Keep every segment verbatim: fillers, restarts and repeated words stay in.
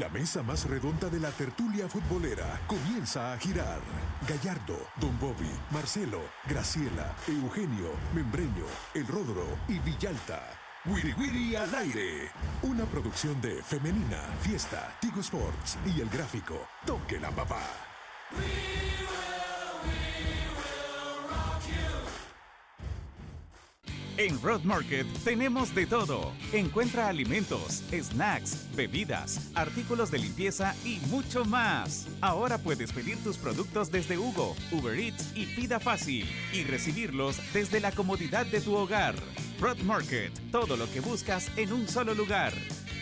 La mesa más redonda de la tertulia futbolera comienza a girar. Gallardo, Don Bobby, Marcelo, Graciela, Eugenio, Membreño, El Rodro y Villalta. Wiri Wiri al aire. Una producción de Femenina, Fiesta, Tigo Sports y El Gráfico. Toque la papá. En Road Market tenemos de todo. Encuentra alimentos, snacks, bebidas, artículos de limpieza y mucho más. Ahora puedes pedir tus productos desde Hugo, Uber Eats y Pida Fácil y recibirlos desde la comodidad de tu hogar. Road Market, todo lo que buscas en un solo lugar.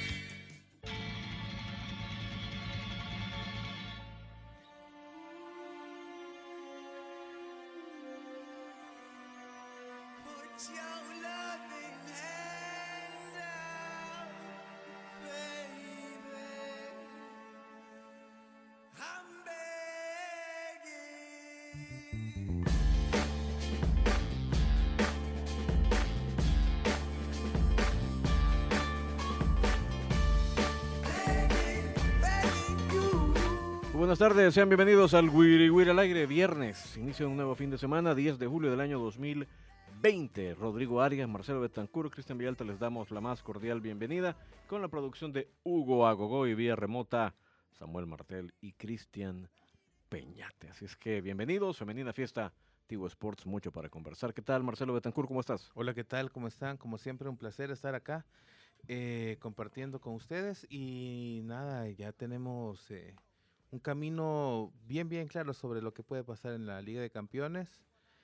Buenas tardes, sean bienvenidos al Wiri Wiri al aire, viernes, inicio de un nuevo fin de semana, diez de julio del año dos mil veinte. Rodrigo Arias, Marcelo Betancur, Cristian Villalta, les damos la más cordial bienvenida con la producción de Hugo Agogó y vía remota Samuel Martel y Cristian Peñate. Así es que bienvenidos, Femenina Fiesta, Tigo Sports, mucho para conversar. ¿Qué tal, Marcelo Betancur, cómo estás? Hola, ¿qué tal? ¿Cómo están? Como siempre, un placer estar acá eh, compartiendo con ustedes y nada, ya tenemos... Eh, un camino bien, bien claro sobre lo que puede pasar en la Liga de Campeones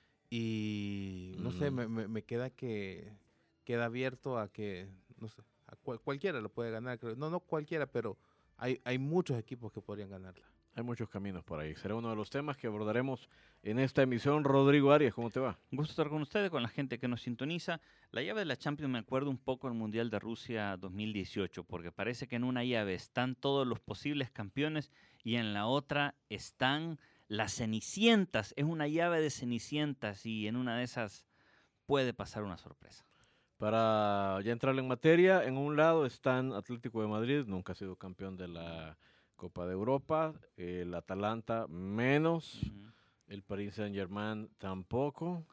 y no mm. sé, me, me, me queda que queda abierto a que, no sé, a cual, cualquiera lo puede ganar, creo. No, no cualquiera, pero hay, hay muchos equipos que podrían ganarla. Hay muchos caminos por ahí. Será uno de los temas que abordaremos en esta emisión. Rodrigo Arias, ¿cómo te va? Un gusto estar con ustedes, con la gente que nos sintoniza. La llave de la Champions me acuerdo un poco del Mundial de Rusia dos mil dieciocho, porque parece que en una llave están todos los posibles campeones y en la otra están las cenicientas. Es una llave de cenicientas y en una de esas puede pasar una sorpresa. Para ya entrar en materia, en un lado están Atlético de Madrid, nunca ha sido campeón de la Copa de Europa, el Atalanta menos, uh-huh. el Paris Saint-Germain tampoco,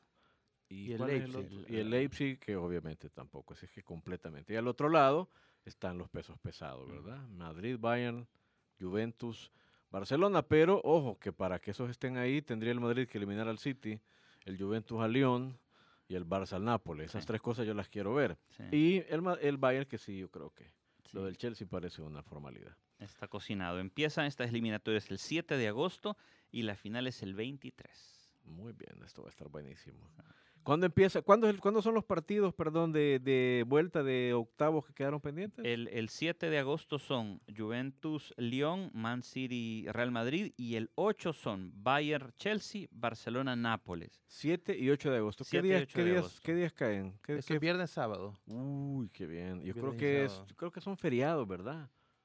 y, y, el Leipzig, el otro? y el Leipzig que obviamente tampoco, así que completamente. Y al otro lado están los pesos pesados, ¿verdad? Uh-huh. Madrid, Bayern, Juventus, Barcelona, pero ojo que para que esos estén ahí tendría el Madrid que eliminar al City, el Juventus al Lyon y el Barça al Nápoles. Esas sí. tres cosas yo las quiero ver. Sí. Y el, el Bayern que sí, yo creo que sí. Lo del Chelsea parece una formalidad. Está cocinado. Empiezan estas eliminatorias el siete de agosto y la final es el veintitrés. Muy bien, esto va a estar buenísimo. ¿Cuándo empieza? ¿Cuándo, es el, ¿cuándo son los partidos, perdón, de, de vuelta de octavos que quedaron pendientes? El, el siete de agosto son Juventus, Lyon, Man City, Real Madrid y el ocho son Bayern, Chelsea, Barcelona, Nápoles. siete y ocho de agosto. ¿Qué días, qué, días, ¿Qué días caen? ¿Qué, es qué... viernes, sábado. Uy, qué bien. Yo viernes creo que es, yo creo que son feriados, ¿verdad?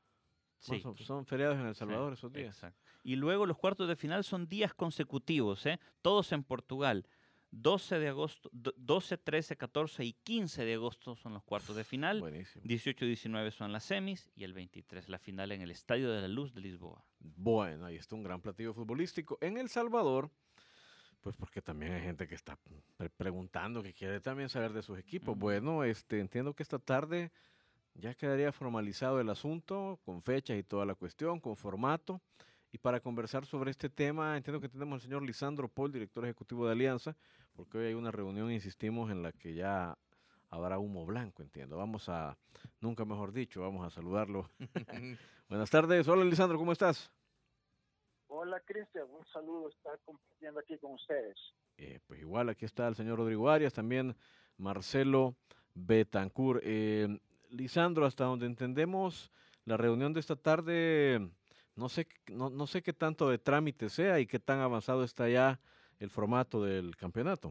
Sí. Son, son feriados en El Salvador sí, esos días. Exacto. Y luego los cuartos de final son días consecutivos, ¿eh? Todos en Portugal. doce de agosto, doce, trece, catorce y quince de agosto son los cuartos de final. Buenísimo. dieciocho y diecinueve son las semis y el veintitrés la final en el Estadio de la Luz de Lisboa. Bueno, ahí está un gran platillo futbolístico. En El Salvador, pues porque también hay gente que está pre preguntando, que quiere también saber de sus equipos. Uh-huh. Bueno, este, entiendo que esta tarde ya quedaría formalizado el asunto, con fechas y toda la cuestión, con formato. Y para conversar sobre este tema, entiendo que tenemos al señor Lisandro Paul, director ejecutivo de Alianza, porque hoy hay una reunión, insistimos, en la que ya habrá humo blanco, entiendo. Vamos a, nunca mejor dicho, vamos a saludarlo. Buenas tardes. Hola, Lisandro, ¿cómo estás? Hola, Cristian. Un saludo, estar compartiendo aquí con ustedes. Eh, pues igual, aquí está el señor Rodrigo Arias, también Marcelo Betancur. Eh, Lisandro, hasta donde entendemos, la reunión de esta tarde, no sé, no, no sé qué tanto de trámite sea y qué tan avanzado está ya el formato del campeonato.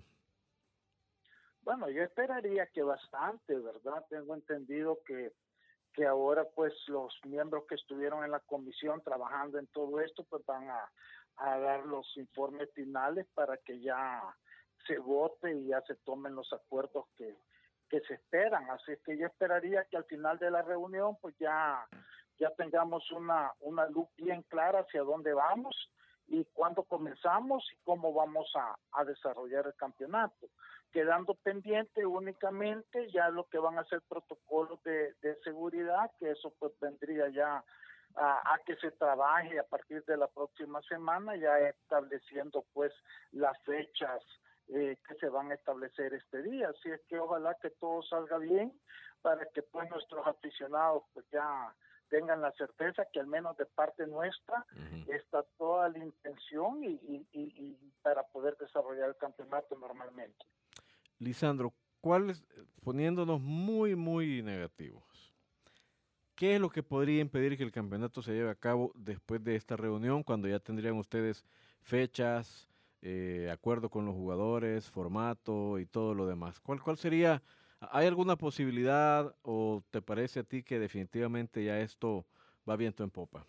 Bueno, yo esperaría que bastante, ¿verdad? Tengo entendido que, que ahora pues los miembros que estuvieron en la comisión trabajando en todo esto pues van a, a dar los informes finales para que ya se vote y ya se tomen los acuerdos que, que se esperan. Así que yo esperaría que al final de la reunión pues ya ya tengamos una, una luz bien clara hacia dónde vamos y cuándo comenzamos y cómo vamos a, a desarrollar el campeonato, quedando pendiente únicamente ya lo que van a ser protocolos de, de seguridad, que eso pues vendría ya a, a que se trabaje a partir de la próxima semana, ya estableciendo pues las fechas eh, que se van a establecer este día. Así es que ojalá que todo salga bien para que pues nuestros aficionados pues ya tengan la certeza que al menos de parte nuestra uh-huh. está toda la intención y, y, y, y para poder desarrollar el campeonato normalmente. Lisandro, ¿cuál es, poniéndonos muy, muy negativos, qué es lo que podría impedir que el campeonato se lleve a cabo después de esta reunión, cuando ya tendrían ustedes fechas, eh, acuerdo con los jugadores, formato y todo lo demás? ¿Cuál, cuál sería? ¿Hay alguna posibilidad o te parece a ti que definitivamente ya esto va viento en popa?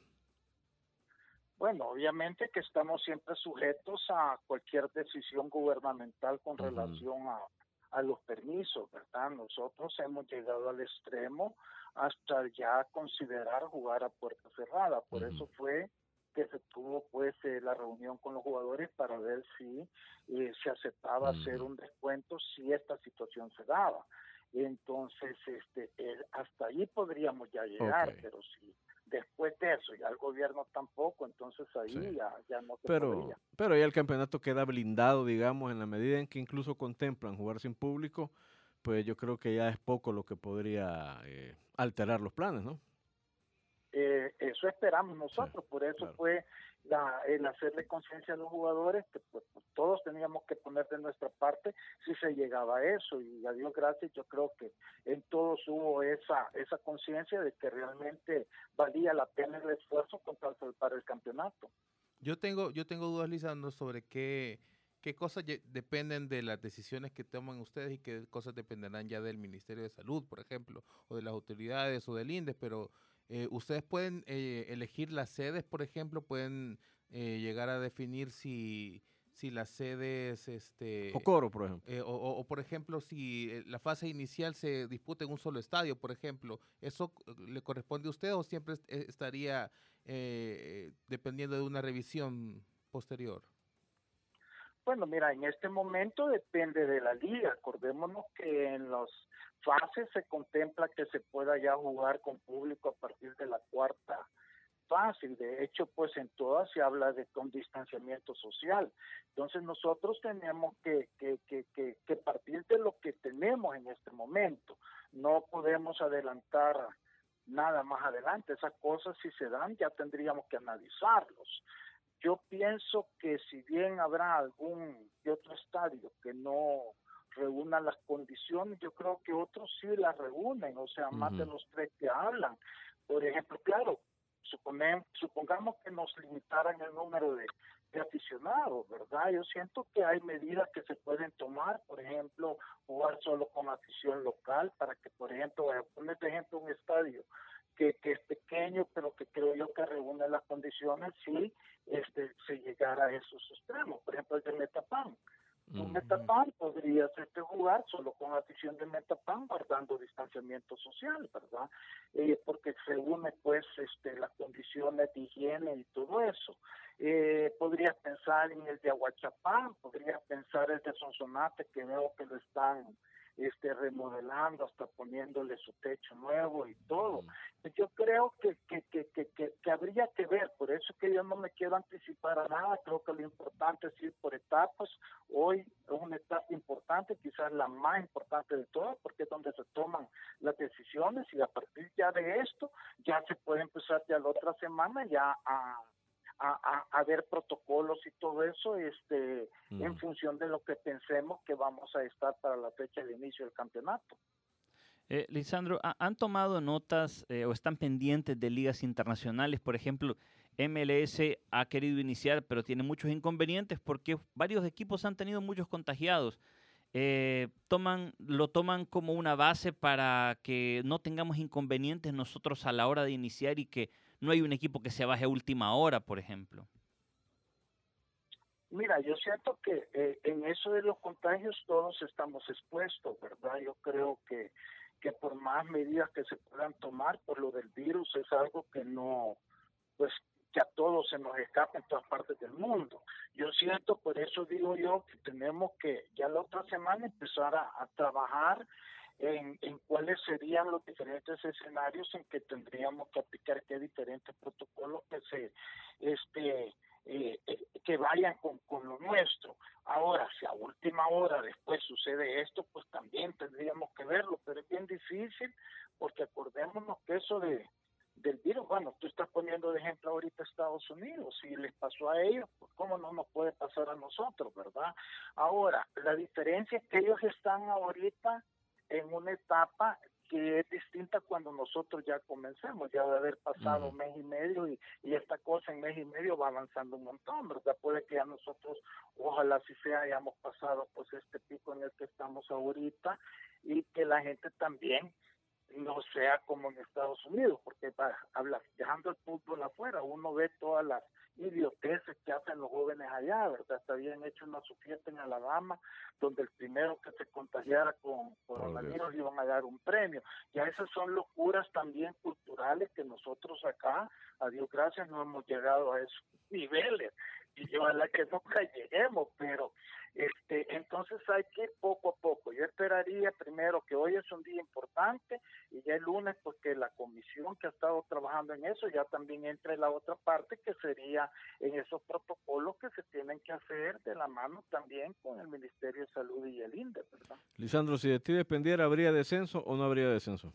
Bueno, obviamente que estamos siempre sujetos a cualquier decisión gubernamental con uh-huh. relación a, a los permisos, ¿verdad? Nosotros hemos llegado al extremo hasta ya considerar jugar a puerta cerrada. Por uh-huh. eso fue que se tuvo pues eh, la reunión con los jugadores para ver si eh, se aceptaba uh-huh. hacer un descuento si esta situación se daba. Entonces, este, eh, hasta ahí podríamos ya llegar, okay. pero si después de eso ya el gobierno tampoco, entonces ahí sí. ya, ya no se pero, podría. Pero ya el campeonato queda blindado, digamos, en la medida en que incluso contemplan jugar sin público, pues yo creo que ya es poco lo que podría eh, alterar los planes, ¿no? Eh, eso esperamos nosotros, sí, por eso claro. fue la, el hacerle conciencia a los jugadores que pues, pues, todos teníamos que poner de nuestra parte si se llegaba a eso, y a Dios gracias yo creo que en todos hubo esa esa conciencia de que realmente valía la pena el esfuerzo para el campeonato. Yo tengo yo tengo dudas, Lisandro, sobre qué qué cosas dependen de las decisiones que toman ustedes y qué cosas dependerán ya del Ministerio de Salud, por ejemplo, o de las autoridades o del I N D E S, pero Eh, ustedes pueden eh, elegir las sedes, por ejemplo, pueden eh, llegar a definir si, si las sedes... Este, o coro, por ejemplo. Eh, o, o, o, por ejemplo, si la fase inicial se disputa en un solo estadio, por ejemplo, ¿eso le corresponde a usted o siempre estaría eh, dependiendo de una revisión posterior? Bueno, mira, en este momento depende de la liga. Acordémonos que en las fases se contempla que se pueda ya jugar con público a partir de la cuarta fase. De hecho, pues en todas se habla de con distanciamiento social. Entonces nosotros tenemos que, que, que, que, que partir de lo que tenemos en este momento. No podemos adelantar nada más adelante. Esas cosas, si se dan, ya tendríamos que analizarlos. Yo pienso que si bien habrá algún otro estadio que no reúna las condiciones, yo creo que otros sí las reúnen, o sea, uh-huh. más de los tres que hablan. Por ejemplo, claro, suponem, supongamos que nos limitaran el número de, de aficionados, ¿verdad? Yo siento que hay medidas que se pueden tomar, por ejemplo, jugar solo con afición local, para que, por ejemplo, poner de ejemplo un estadio que, que es pequeño, pero que creo yo que reúne las condiciones si este, se llegara a esos extremos. Por ejemplo, el de Metapan. Uh-huh. Un Metapan podría hacerte jugar solo con afición de Metapan, guardando distanciamiento social, ¿verdad? Eh, porque reúne, pues, este, las condiciones de higiene y todo eso. Eh, podrías pensar en el de Aguachapán, podrías pensar en el de Sonsonate, que veo que lo están este remodelando, hasta poniéndole su techo nuevo y todo. Yo creo que que, que, que, que que habría que ver, por eso que yo no me quiero anticipar a nada. Creo que lo importante es ir por etapas. Hoy es una etapa importante, quizás la más importante de todas, porque es donde se toman las decisiones, y a partir ya de esto, ya se puede empezar ya la otra semana ya a A, a, a ver protocolos y todo eso este mm. en función de lo que pensemos que vamos a estar para la fecha de inicio del campeonato. Eh, Lisandro, ¿han tomado notas eh, o están pendientes de ligas internacionales? Por ejemplo, M L S ha querido iniciar, pero tiene muchos inconvenientes porque varios equipos han tenido muchos contagiados. Eh, toman, ¿Lo toman como una base para que no tengamos inconvenientes nosotros a la hora de iniciar y que no hay un equipo que se baje a última hora, por ejemplo? Mira, yo siento que eh, en eso de los contagios todos estamos expuestos, ¿verdad? Yo creo que que por más medidas que se puedan tomar, por lo del virus es algo que no, pues que a todos se nos escapa en todas partes del mundo. Yo siento, por eso digo yo, que tenemos que ya la otra semana empezar a, a trabajar en, en cuáles serían los diferentes escenarios en que tendríamos que aplicar qué diferentes protocolos que se este eh, eh, que vayan con, con lo nuestro. Ahora, si a última hora después sucede esto, pues también tendríamos que verlo, pero es bien difícil porque acordémonos que eso de del virus, bueno, tú estás poniendo de ejemplo ahorita Estados Unidos, si les pasó a ellos, pues cómo no nos puede pasar a nosotros, ¿verdad? Ahora, la diferencia es que ellos están ahorita en una etapa que es distinta cuando nosotros ya comencemos, ya de haber pasado un mes y medio y, y esta cosa en mes y medio va avanzando un montón, ¿verdad? Puede que ya nosotros, ojalá si sea, hayamos pasado pues este pico en el que estamos ahorita y que la gente también no sea como en Estados Unidos, porque para hablar, dejando el fútbol afuera, uno ve todas las idioteces que hacen los jóvenes allá, ¿verdad? Hasta habían hecho una su fiesta en Alabama, donde el primero que se contagiara con coronavirus le iban a dar un premio. Ya esas son locuras también culturales que nosotros acá, a Dios gracias, no hemos llegado a esos niveles, y yo ojalá que nunca lleguemos, pero este entonces hay que ir poco a poco. Yo esperaría primero que hoy es un día importante y ya el lunes porque la comisión que ha estado trabajando en eso ya también entre la otra parte que sería en esos protocolos que se tienen que hacer de la mano también con el Ministerio de Salud y el INDE, ¿verdad? Lisandro, si de ti dependiera, ¿habría descenso o no habría descenso?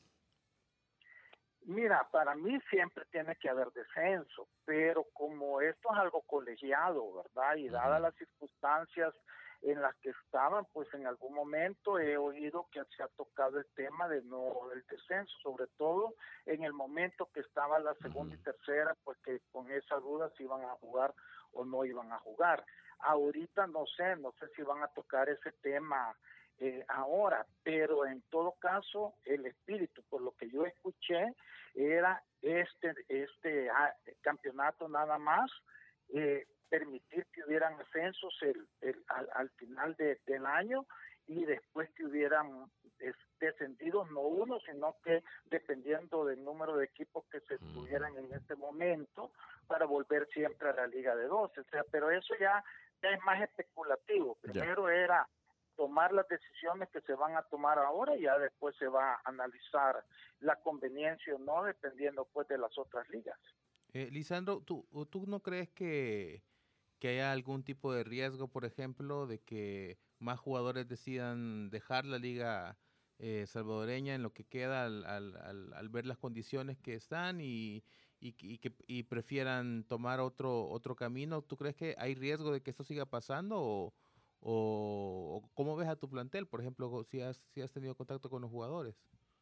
Mira, para mí siempre tiene que haber descenso, pero como esto es algo colegiado, ¿verdad? Y dadas las circunstancias en las que estaban, pues en algún momento he oído que se ha tocado el tema de no del descenso, sobre todo en el momento que estaba la segunda y tercera, pues que con esa duda si iban a jugar o no iban a jugar. Ahorita no sé, no sé si van a tocar ese tema Eh, ahora, pero en todo caso el espíritu, por lo que yo escuché, era este este ah, campeonato nada más, eh, permitir que hubieran ascensos el, el, al, al final de, del año y después que hubieran es, descendidos, no uno, sino que dependiendo del número de equipos que se tuvieran en este momento para volver siempre a la Liga de doce. O sea, pero eso ya, ya es más especulativo. Primero ya. Era tomar las decisiones que se van a tomar ahora y ya después se va a analizar la conveniencia o no, dependiendo pues de las otras ligas. Eh, Lisandro, ¿tú, ¿tú no crees que, que haya algún tipo de riesgo, por ejemplo, de que más jugadores decidan dejar la liga eh, salvadoreña en lo que queda al, al, al, al ver las condiciones que están y, y, y que y prefieran tomar otro, otro camino? ¿Tú crees que hay riesgo de que esto siga pasando o ¿O, o cómo ves a tu plantel, por ejemplo, si has, si has tenido contacto con los jugadores?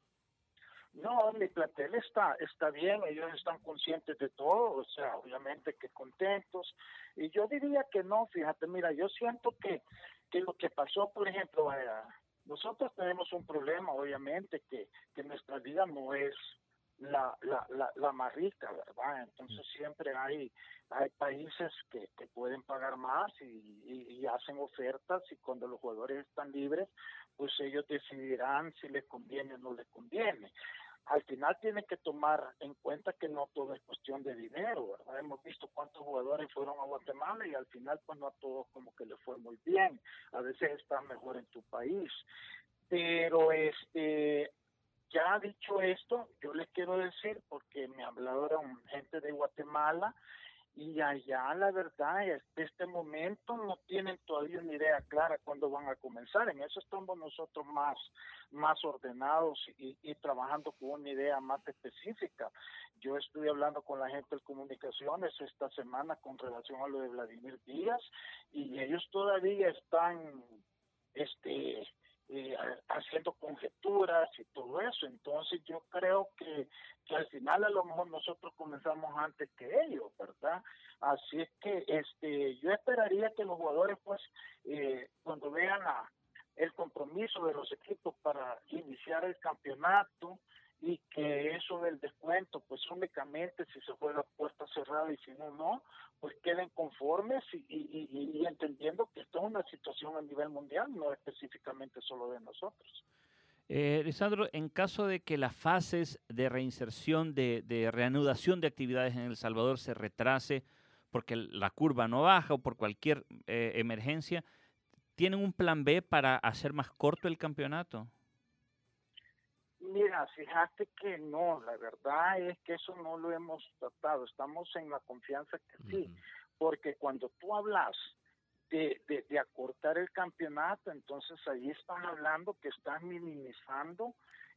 No, mi plantel está, está bien, ellos están conscientes de todo, o sea, obviamente que contentos, y yo diría que no, fíjate, mira, yo siento que, que lo que pasó, por ejemplo, eh, nosotros tenemos un problema, obviamente, que, que nuestra vida no es la, la, la, la más rica, ¿verdad? Entonces siempre hay, hay países que, que pueden pagar más y, y, y hacen ofertas y cuando los jugadores están libres, pues ellos decidirán si les conviene o no les conviene. Al final tienen que tomar en cuenta que no todo es cuestión de dinero, ¿verdad? Hemos visto cuántos jugadores fueron a Guatemala y al final pues no a todos como que les fue muy bien. A veces están mejor en tu país. Pero este... Ya dicho esto, yo les quiero decir, porque me hablaron gente de Guatemala, y allá la verdad es que este momento no tienen todavía una idea clara cuándo van a comenzar. En eso estamos nosotros más, más ordenados y, y trabajando con una idea más específica. Yo estuve hablando con la gente de comunicaciones esta semana con relación a lo de Vladimir Díaz, y ellos todavía están... este Eh, haciendo conjeturas y todo eso. Entonces yo creo que, que al final a lo mejor nosotros comenzamos antes que ellos, ¿verdad? Así es que este yo esperaría que los jugadores pues eh, cuando vean a, el compromiso de los equipos para iniciar el campeonato y que eso del descuento pues únicamente si se juega puerta cerrada y si no, no, pues queden conformes y, y, y, y entendiendo que esto es una situación a nivel mundial, no específicamente solo de nosotros. Eh, Lisandro, en caso de que las fases de reinserción, de, de reanudación de actividades en El Salvador se retrase porque la curva no baja o por cualquier eh, emergencia, ¿tienen un plan B para hacer más corto el campeonato? Mira, fíjate que no, la verdad es que eso no lo hemos tratado, estamos en la confianza que sí, uh-huh. Porque cuando tú hablas de, de, de acortar el campeonato, entonces ahí están hablando que están minimizando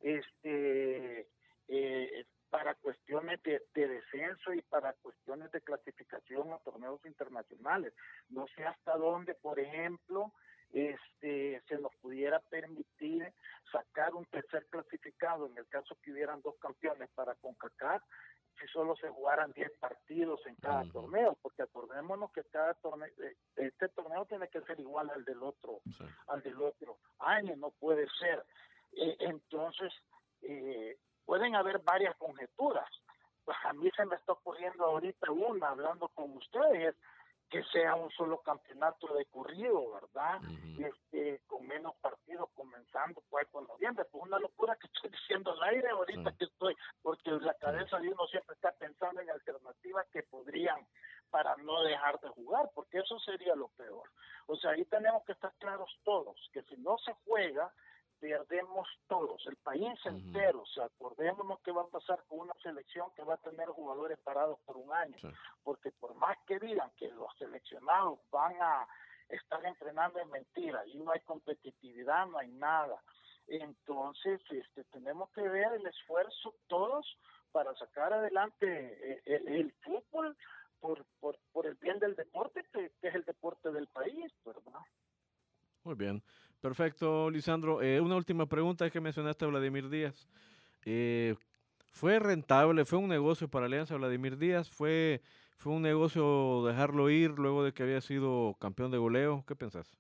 este eh, para cuestiones de, de descenso y para cuestiones de clasificación a torneos internacionales. No sé hasta dónde, por ejemplo, este se nos pudiera permitir sacar un tercer clasificado en el caso que hubieran dos campeones para CONCACAF, si solo se jugaran diez partidos en cada uh-huh. torneo, porque acordémonos que cada torneo, este torneo tiene que ser igual al del otro, sí. al del otro año, no puede ser. Eh, entonces, eh, pueden haber varias conjeturas. Pues a mí se me está ocurriendo ahorita una, hablando con ustedes, que sea un solo campeonato de corrido, ¿verdad? Uh-huh. Este, con menos partidos comenzando pues con noviembre. Pues una locura que estoy diciendo al aire ahorita uh-huh. que estoy, porque la cabeza de uno siempre está pensando en alternativas que podrían para no dejar de jugar, porque eso sería lo peor. O sea, ahí tenemos que estar claros todos, que si no se juega, perdemos todos, el país uh-huh. entero. O sea, acordémonos qué va a pasar con una selección que va a tener jugadores parados por un año, sí. Porque por más que digan que los seleccionados van a estar entrenando en mentira y no hay competitividad, no hay nada. Entonces, este, tenemos que ver el esfuerzo todos para sacar adelante el, el, el fútbol por, por, por el bien del deporte, que, que es el deporte del país, ¿verdad? Muy bien, perfecto, Lisandro. Eh, una última pregunta, es que mencionaste a Vladimir Díaz. Eh, ¿Fue rentable, fue un negocio para Alianza Vladimir Díaz? ¿Fue, fue un negocio dejarlo ir luego de que había sido campeón de goleo? ¿Qué pensás?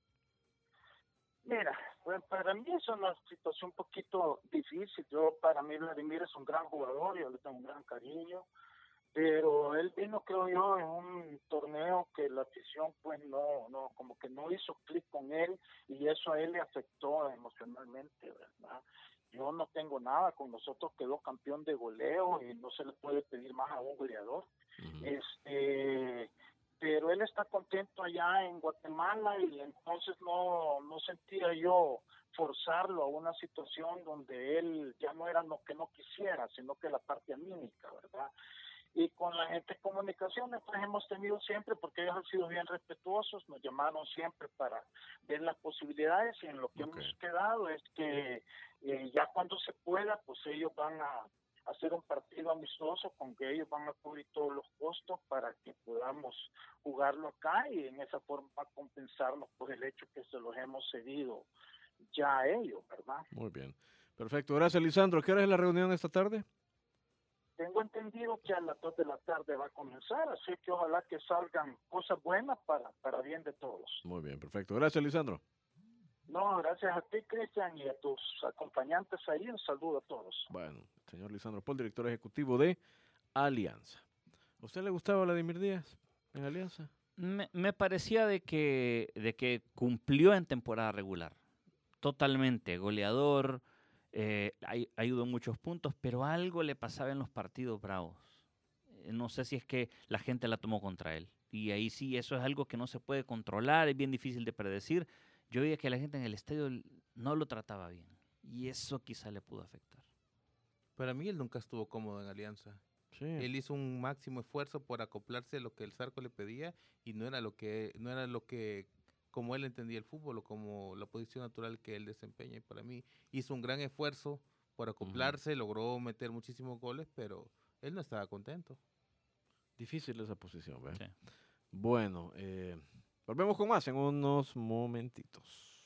Mira, pues para mí es una situación un poquito difícil. Yo, para mí, Vladimir es un gran jugador, yo le tengo un gran cariño. Pero él vino, creo yo, en un torneo que la afición pues no, no, como que no hizo clic con él y eso a él le afectó emocionalmente, ¿verdad? Yo no tengo nada, con nosotros quedó campeón de goleo y no se le puede pedir más a un goleador. Uh-huh. Este, pero él está contento allá en Guatemala y entonces no, no sentía yo forzarlo a una situación donde él ya no era lo que no quisiera, sino que la parte anímica, ¿verdad? Y con la gente de comunicaciones pues hemos tenido siempre, porque ellos han sido bien respetuosos, nos llamaron siempre para ver las posibilidades y en lo que okay. hemos quedado es que eh, ya cuando se pueda pues ellos van a hacer un partido amistoso con que ellos van a cubrir todos los costos para que podamos jugarlo acá y en esa forma compensarnos por el hecho que se los hemos cedido ya a ellos, ¿verdad? Muy bien, perfecto, gracias Lisandro. ¿Qué hora es la reunión esta tarde? Tengo entendido que a las dos de la tarde va a comenzar, así que ojalá que salgan cosas buenas para, para bien de todos. Muy bien, perfecto. Gracias, Lisandro. No, gracias a ti, Cristian, y a tus acompañantes ahí. Un saludo a todos. Bueno, señor Lisandro Paul, director ejecutivo de Alianza. ¿A usted le gustaba Vladimir Díaz en Alianza? Me, me parecía de que, de que cumplió en temporada regular. Totalmente, goleador. Eh, ayudó muchos puntos, pero algo le pasaba en los partidos bravos. Eh, no sé si es que la gente la tomó contra él. Y ahí sí, eso es algo que no se puede controlar, es bien difícil de predecir. Yo veía que la gente en el estadio no lo trataba bien. Y eso quizá le pudo afectar. Para mí él nunca estuvo cómodo en Alianza. Sí. Él hizo un máximo esfuerzo por acoplarse a lo que el Zarco le pedía y no era lo que, no era lo que como él entendía el fútbol o como la posición natural que él desempeña. Y para mí hizo un gran esfuerzo por acoplarse, uh-huh. logró meter muchísimos goles, pero él no estaba contento. Difícil esa posición, ¿verdad? Sí. Bueno, eh, volvemos con más en unos momentitos.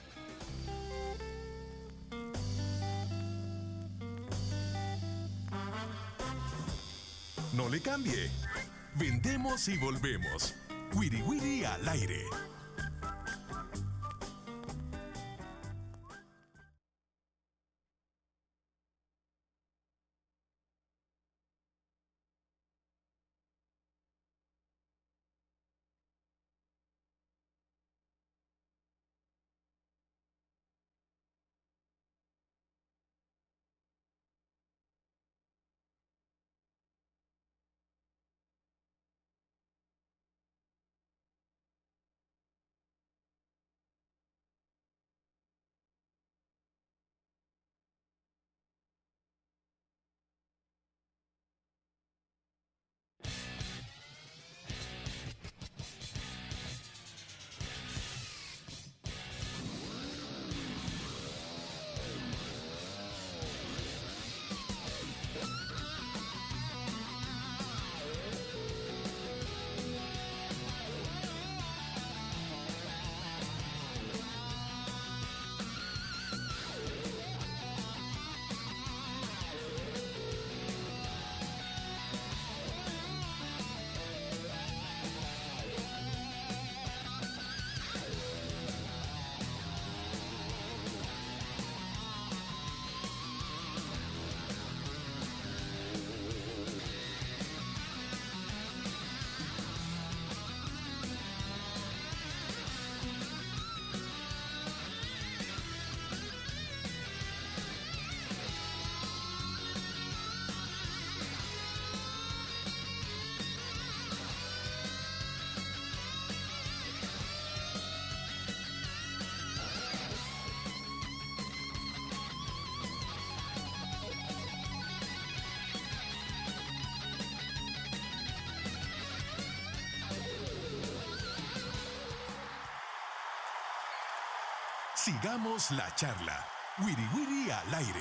No le cambie. Vendemos y volvemos. Wiri Wiri al aire. Sigamos la charla. Wiri Wiri al aire.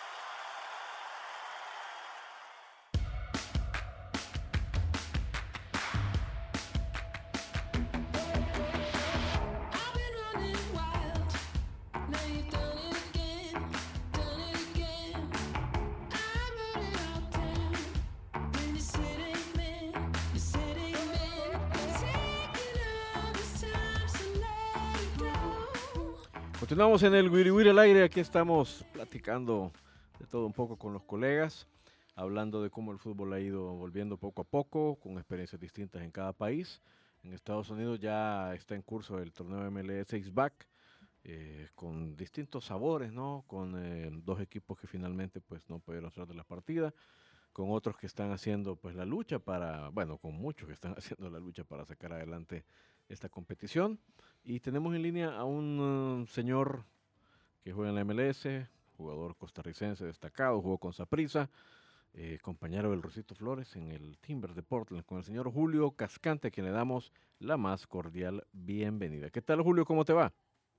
Continuamos en el Wiri Wiri al aire. Aquí estamos platicando de todo un poco con los colegas, hablando de cómo el fútbol ha ido volviendo poco a poco, con experiencias distintas en cada país. En Estados Unidos ya está en curso el torneo M L S X-Back, eh, con distintos sabores, ¿no? Con eh, dos equipos que finalmente pues no pudieron salir de la partida, con otros que están haciendo pues la lucha para, bueno, con muchos que están haciendo la lucha para sacar adelante esta competición. Y tenemos en línea a un uh, señor que juega en la M L S, jugador costarricense destacado, jugó con Saprissa, eh, compañero del Rosito Flores en el Timbers de Portland, con el señor Julio Cascante, a quien le damos la más cordial bienvenida. ¿Qué tal, Julio? ¿Cómo te va?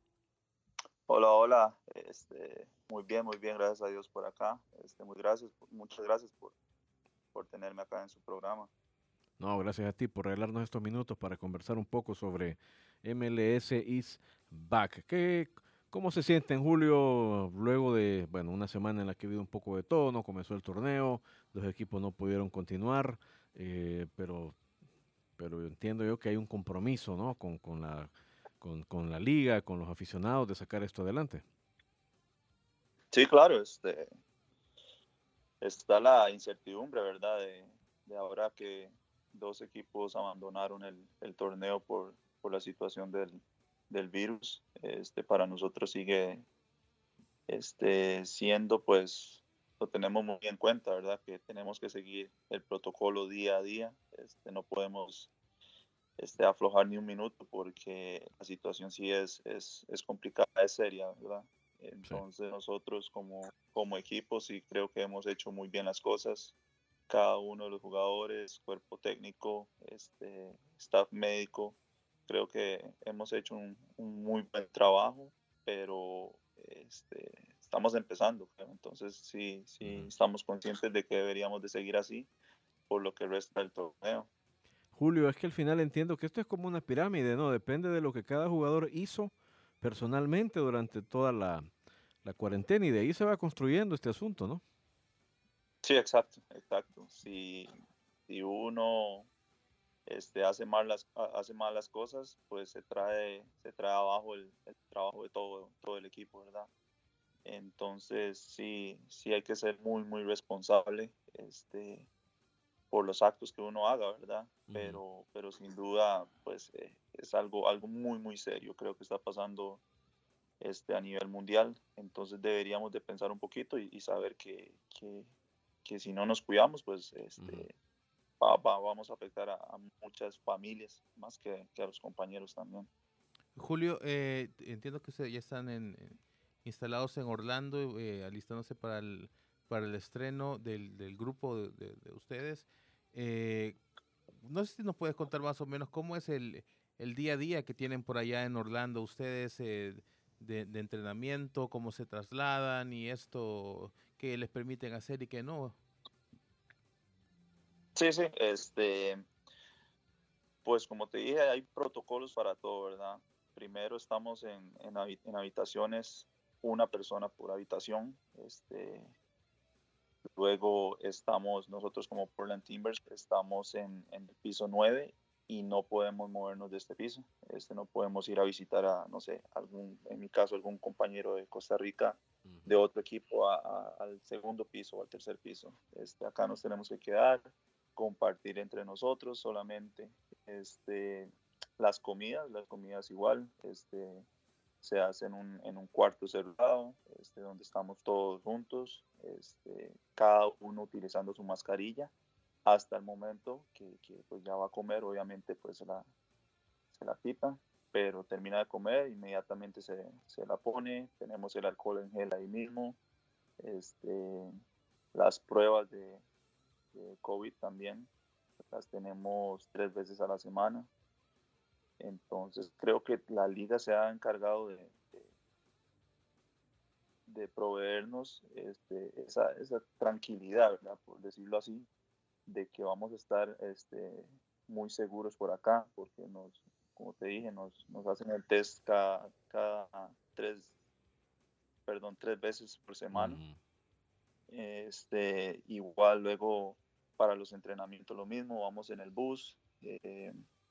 Hola, hola. Este, muy bien, muy bien, gracias a Dios por acá. Este, muy gracias, muchas gracias por, por tenerme acá en su programa. No, gracias a ti por regalarnos estos minutos para conversar un poco sobre M L S is Back. ¿Qué, ¿Cómo se sienten, Julio, luego de bueno una semana en la que ha habido un poco de todo? No comenzó el torneo, los equipos no pudieron continuar, eh, pero, pero entiendo yo que hay un compromiso, ¿no? con, con, la, con, con la liga, con los aficionados de sacar esto adelante. Sí, claro, este, está la incertidumbre, ¿verdad? De, de ahora que dos equipos abandonaron el, el torneo por, por la situación del, del virus. Este, para nosotros sigue este, siendo, pues, lo tenemos muy en cuenta, ¿verdad? Que tenemos que seguir el protocolo día a día. Este, no podemos este, aflojar ni un minuto porque la situación sí es, es, es complicada, es seria, ¿verdad? Entonces sí. Nosotros como, como equipo sí creo que hemos hecho muy bien las cosas. Cada uno de los jugadores, cuerpo técnico, este, staff médico, creo que hemos hecho un, un muy buen trabajo, pero este, estamos empezando, creo. Entonces sí, sí uh-huh. estamos conscientes de que deberíamos de seguir así por lo que resta del torneo. Julio, es que al final entiendo que esto es como una pirámide, ¿no? Depende de lo que cada jugador hizo personalmente durante toda la, la cuarentena y de ahí se va construyendo este asunto, ¿no? Sí, exacto, exacto. Si, si uno este, hace, mal las, hace mal las cosas, pues se trae, se trae abajo el, el trabajo de todo, todo el equipo, ¿verdad? Entonces sí, sí hay que ser muy, muy responsable este, por los actos que uno haga, ¿verdad? Uh-huh. Pero, pero sin duda, pues eh, es algo, algo muy, muy serio. Creo que está pasando este, a nivel mundial. Entonces deberíamos de pensar un poquito y, y saber que, que que si no nos cuidamos, pues este, uh-huh. va, va, vamos a afectar a, a muchas familias, más que, que, a los compañeros también. Julio, eh, entiendo que ustedes ya están en, en, instalados en Orlando, eh, alistándose para el, para el estreno del, del grupo de, de, de ustedes. Eh, no sé si nos puedes contar más o menos cómo es el, el día a día que tienen por allá en Orlando ustedes, eh, de, de entrenamiento, cómo se trasladan y esto, qué les permiten hacer y qué no. Sí, sí, este, pues como te dije, hay protocolos para todo, ¿verdad? Primero estamos en, en, en habitaciones, una persona por habitación, este, luego estamos, nosotros como Portland Timbers, estamos en, en el piso nueve y no podemos movernos de este piso, este, no podemos ir a visitar a, no sé, algún, en mi caso, algún compañero de Costa Rica, de otro equipo a, a, al segundo piso o al tercer piso. Este, acá nos tenemos que quedar, compartir entre nosotros solamente. Este, las comidas, las comidas igual, este, se hacen un, en un cuarto cerrado, este, donde estamos todos juntos, este, cada uno utilizando su mascarilla, hasta el momento que, que pues ya va a comer, obviamente pues se la, se la quita, pero termina de comer, inmediatamente se, se la pone, tenemos el alcohol en gel ahí mismo, este, las pruebas de, de COVID también, las tenemos tres veces a la semana. Entonces creo que la liga se ha encargado de, de, de proveernos este, esa, esa tranquilidad, ¿verdad? Por decirlo así, de que vamos a estar este, muy seguros por acá, porque nos, como te dije, nos, nos hacen el test cada, cada tres, perdón, tres veces por semana. Uh-huh. Este, igual luego para los entrenamientos lo mismo, vamos en el bus, eh,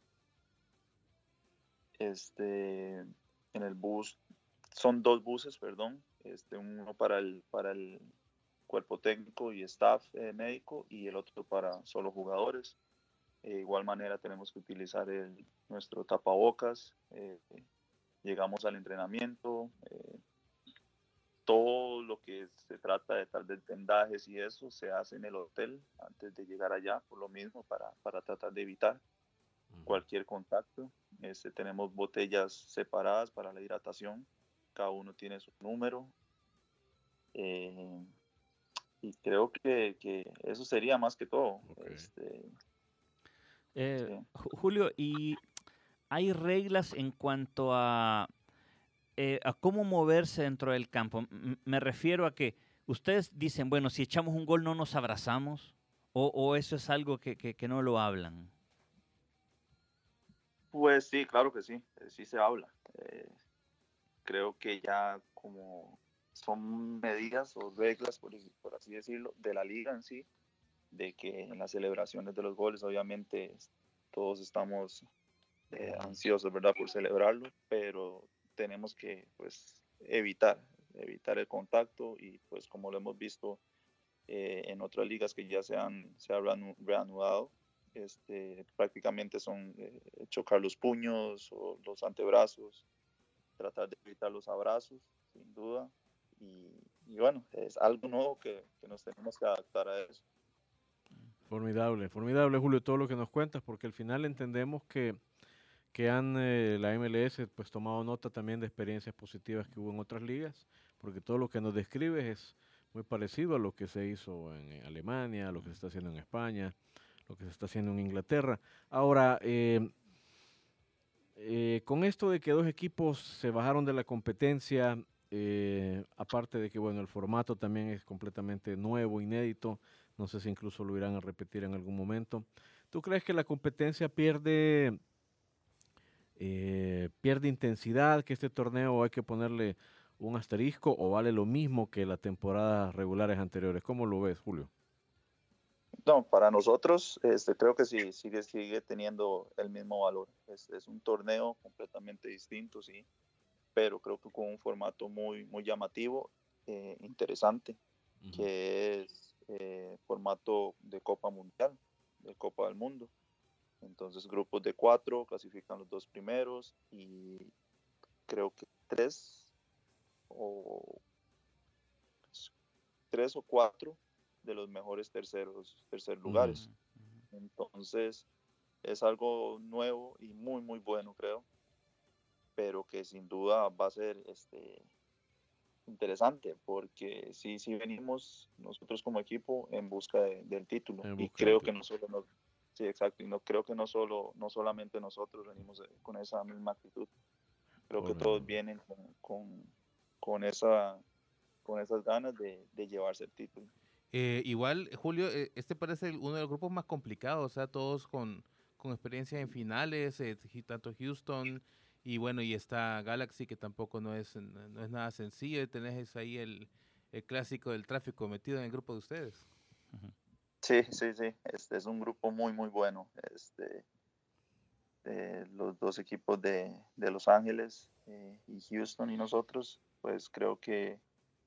este, en el bus son dos buses, perdón, este, uno para el, para el cuerpo técnico y staff eh, médico y el otro para solo jugadores. De igual manera tenemos que utilizar el, nuestro tapabocas, eh, llegamos al entrenamiento, eh, todo lo que se trata de tal vez vendajes y eso se hace en el hotel antes de llegar allá, por lo mismo para, para tratar de evitar cualquier contacto. Este, tenemos botellas separadas para la hidratación, cada uno tiene su número. Eh, y creo que, que eso sería más que todo. Okay. Este, eh, sí. Julio, ¿y hay reglas en cuanto a, eh, a cómo moverse dentro del campo? M- me refiero a que ustedes dicen, bueno, si echamos un gol no nos abrazamos, o, o eso es algo que, que, que no lo hablan. Pues sí, claro que sí, sí se habla. Eh, creo que ya como son medidas o reglas, por, por así decirlo, de la liga en sí, de que en las celebraciones de los goles, obviamente todos estamos eh, ansiosos, ¿verdad?, por celebrarlo, pero tenemos que, pues, evitar, evitar el contacto y, pues, como lo hemos visto eh, en otras ligas que ya se han, se han reanudado, este, prácticamente son eh, chocar los puños o los antebrazos, tratar de evitar los abrazos, sin duda. Y, y bueno, es algo nuevo que, que nos tenemos que adaptar a eso. Formidable, formidable, Julio, todo lo que nos cuentas, porque al final entendemos que, que han eh, la M L S pues tomado nota también de experiencias positivas que hubo en otras ligas, porque todo lo que nos describes es muy parecido a lo que se hizo en Alemania, a lo que se está haciendo en España, lo que se está haciendo en Inglaterra. Ahora, eh, eh, con esto de que dos equipos se bajaron de la competencia, eh, aparte de que, bueno, el formato también es completamente nuevo, inédito, no sé si incluso lo irán a repetir en algún momento. ¿Tú crees que la competencia pierde, eh, pierde intensidad, que este torneo hay que ponerle un asterisco o vale lo mismo que las temporadas regulares anteriores? ¿Cómo lo ves, Julio? No, para nosotros este, creo que sí, sigue, sigue teniendo el mismo valor. Es, es un torneo completamente distinto, sí, pero creo que con un formato muy, muy llamativo, eh, interesante, uh-huh. que es eh, formato de Copa Mundial, de Copa del Mundo. Entonces grupos de cuatro clasifican los dos primeros y creo que tres o tres o cuatro de los mejores terceros tercer lugares. Uh-huh. Entonces es algo nuevo y muy muy bueno, creo, pero que sin duda va a ser este interesante, porque sí, sí venimos nosotros como equipo en busca de, del título, busca y creo que no solo nos, sí, exacto, y no creo que no solo no solamente nosotros venimos con esa misma actitud, creo Por que todos no. vienen con, con, con esa con esas ganas de, de llevarse el título. Eh, igual, Julio, eh, este parece uno de los grupos más complicados, o sea, todos con, con experiencia en finales, eh, tanto Houston y bueno, y está Galaxy, que tampoco no es, no es nada sencillo, y tenés ahí el, el clásico del tráfico metido en el grupo de ustedes. Uh-huh. Sí, sí, sí, este es un grupo muy, muy bueno. Este, eh, los dos equipos de, de Los Ángeles eh, y Houston y nosotros, pues creo que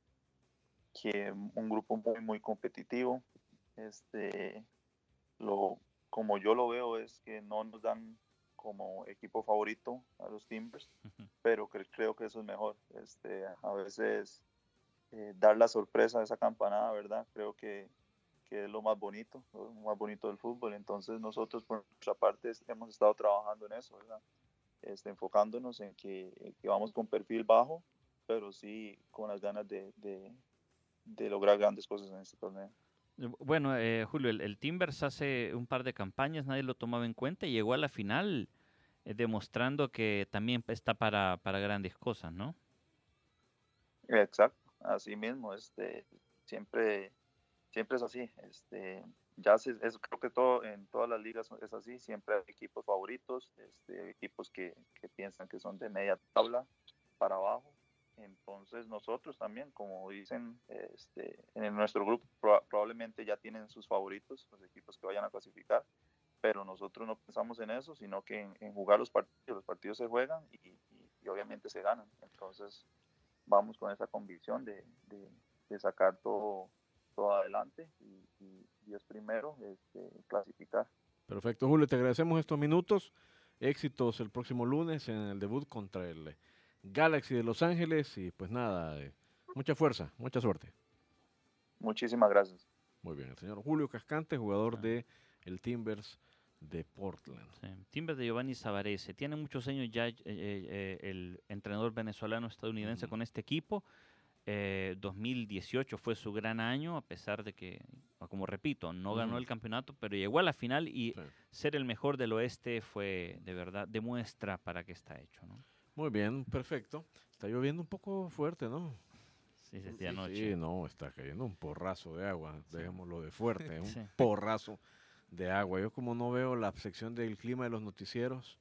que un grupo muy muy competitivo. Este, lo, como yo lo veo es que no nos dan como equipo favorito a los Timbers, uh-huh. pero que, creo que eso es mejor. Este, a veces eh, dar la sorpresa a esa campanada, ¿verdad? Creo que, que es lo más bonito, lo más bonito del fútbol. Entonces nosotros por nuestra parte hemos estado trabajando en eso, ¿verdad? Este, enfocándonos en que, en que vamos con perfil bajo, pero sí con las ganas de, de de lograr grandes cosas en este torneo. Bueno, eh, Julio, el, el Timbers hace un par de campañas, nadie lo tomaba en cuenta y llegó a la final eh, demostrando que también está para, para grandes cosas, ¿no? Exacto, así mismo, este, siempre, siempre es así. Este, ya se, es, creo que todo, en todas las ligas es así, siempre hay equipos favoritos, este, equipos que, que piensan que son de media tabla para abajo. Entonces nosotros también, como dicen, este, en nuestro grupo pro, probablemente ya tienen sus favoritos, los equipos que vayan a clasificar, pero nosotros no pensamos en eso, sino que en, en jugar los partidos. Los partidos se juegan y, y, y obviamente se ganan. Entonces vamos con esa convicción de, de, de sacar todo, todo adelante y, y Dios primero, este, clasificar. Perfecto, Julio, te agradecemos estos minutos. Éxitos el próximo lunes en el debut contra el Galaxy de Los Ángeles y pues nada, eh, mucha fuerza, mucha suerte. Muchísimas gracias. Muy bien, el señor Julio Cascante, jugador ah. de el Timbers de Portland. Sí. Timbers de Giovanni Savarese. Tiene muchos años ya eh, eh, el entrenador venezolano-estadounidense uh-huh. con este equipo. Eh, dos mil dieciocho fue su gran año, a pesar de que, como repito, no ganó uh-huh. el campeonato, pero llegó a la final y sí. ser el mejor del oeste fue, de verdad, demuestra para qué está hecho, ¿no? Muy bien, perfecto. Está lloviendo un poco fuerte, ¿no? Sí, desde sí, anoche. Sí, no, está cayendo un porrazo de agua, sí. dejémoslo de fuerte, un sí. porrazo de agua. Yo como no veo la sección del clima de los noticieros,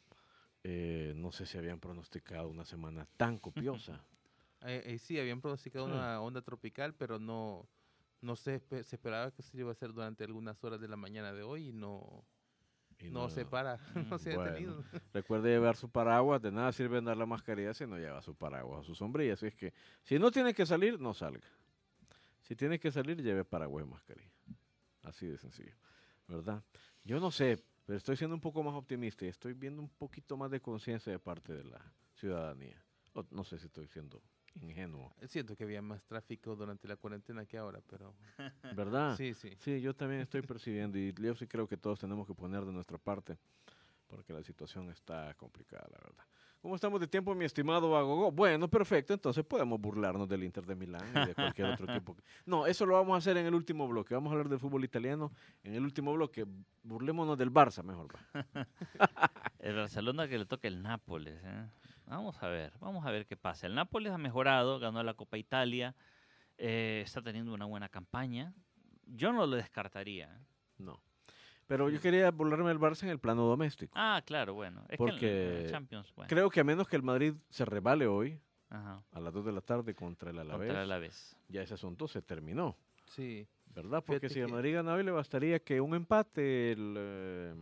eh, no sé si habían pronosticado una semana tan copiosa. eh, eh, sí, habían pronosticado sí. una onda tropical, pero no, no se, se esperaba que se iba a hacer durante algunas horas de la mañana de hoy y no... Y no, no se para, no se ha bueno, detenido. Recuerde llevar su paraguas, de nada sirve andar la mascarilla si no lleva su paraguas o su sombrilla. Así es que si no tiene que salir, no salga. Si tiene que salir, lleve paraguas y mascarilla. Así de sencillo, ¿verdad? Yo no sé, pero estoy siendo un poco más optimista y estoy viendo un poquito más de conciencia de parte de la ciudadanía. O, no sé si estoy siendo ingenuo. Siento que había más tráfico durante la cuarentena que ahora, pero... ¿Verdad? Sí, sí. Sí, yo también estoy percibiendo y yo sí creo que todos tenemos que poner de nuestra parte porque la situación está complicada, la verdad. ¿Cómo estamos de tiempo, mi estimado Agogo? Bueno, perfecto, entonces podemos burlarnos del Inter de Milán y de cualquier otro equipo. No, eso lo vamos a hacer en el último bloque. Vamos a hablar del fútbol italiano en el último bloque. Burlémonos del Barça, mejor va. El Barcelona que le toca el Nápoles, ¿eh? Vamos a ver, vamos a ver qué pasa. El Nápoles ha mejorado, ganó la Copa Italia, eh, está teniendo una buena campaña. Yo no lo descartaría. ¿eh? No. Pero yo quería burlarme del Barça en el plano doméstico. Ah, claro, bueno. Es porque que en el Champions, bueno. creo que a menos que el Madrid se rebale hoy, Ajá. a las dos de la tarde contra el Alavés, contra el Alavés. ya ese asunto se terminó. Sí. ¿Verdad? Porque Fíjate si el que... Madrid ganaba, le bastaría que un empate el, eh,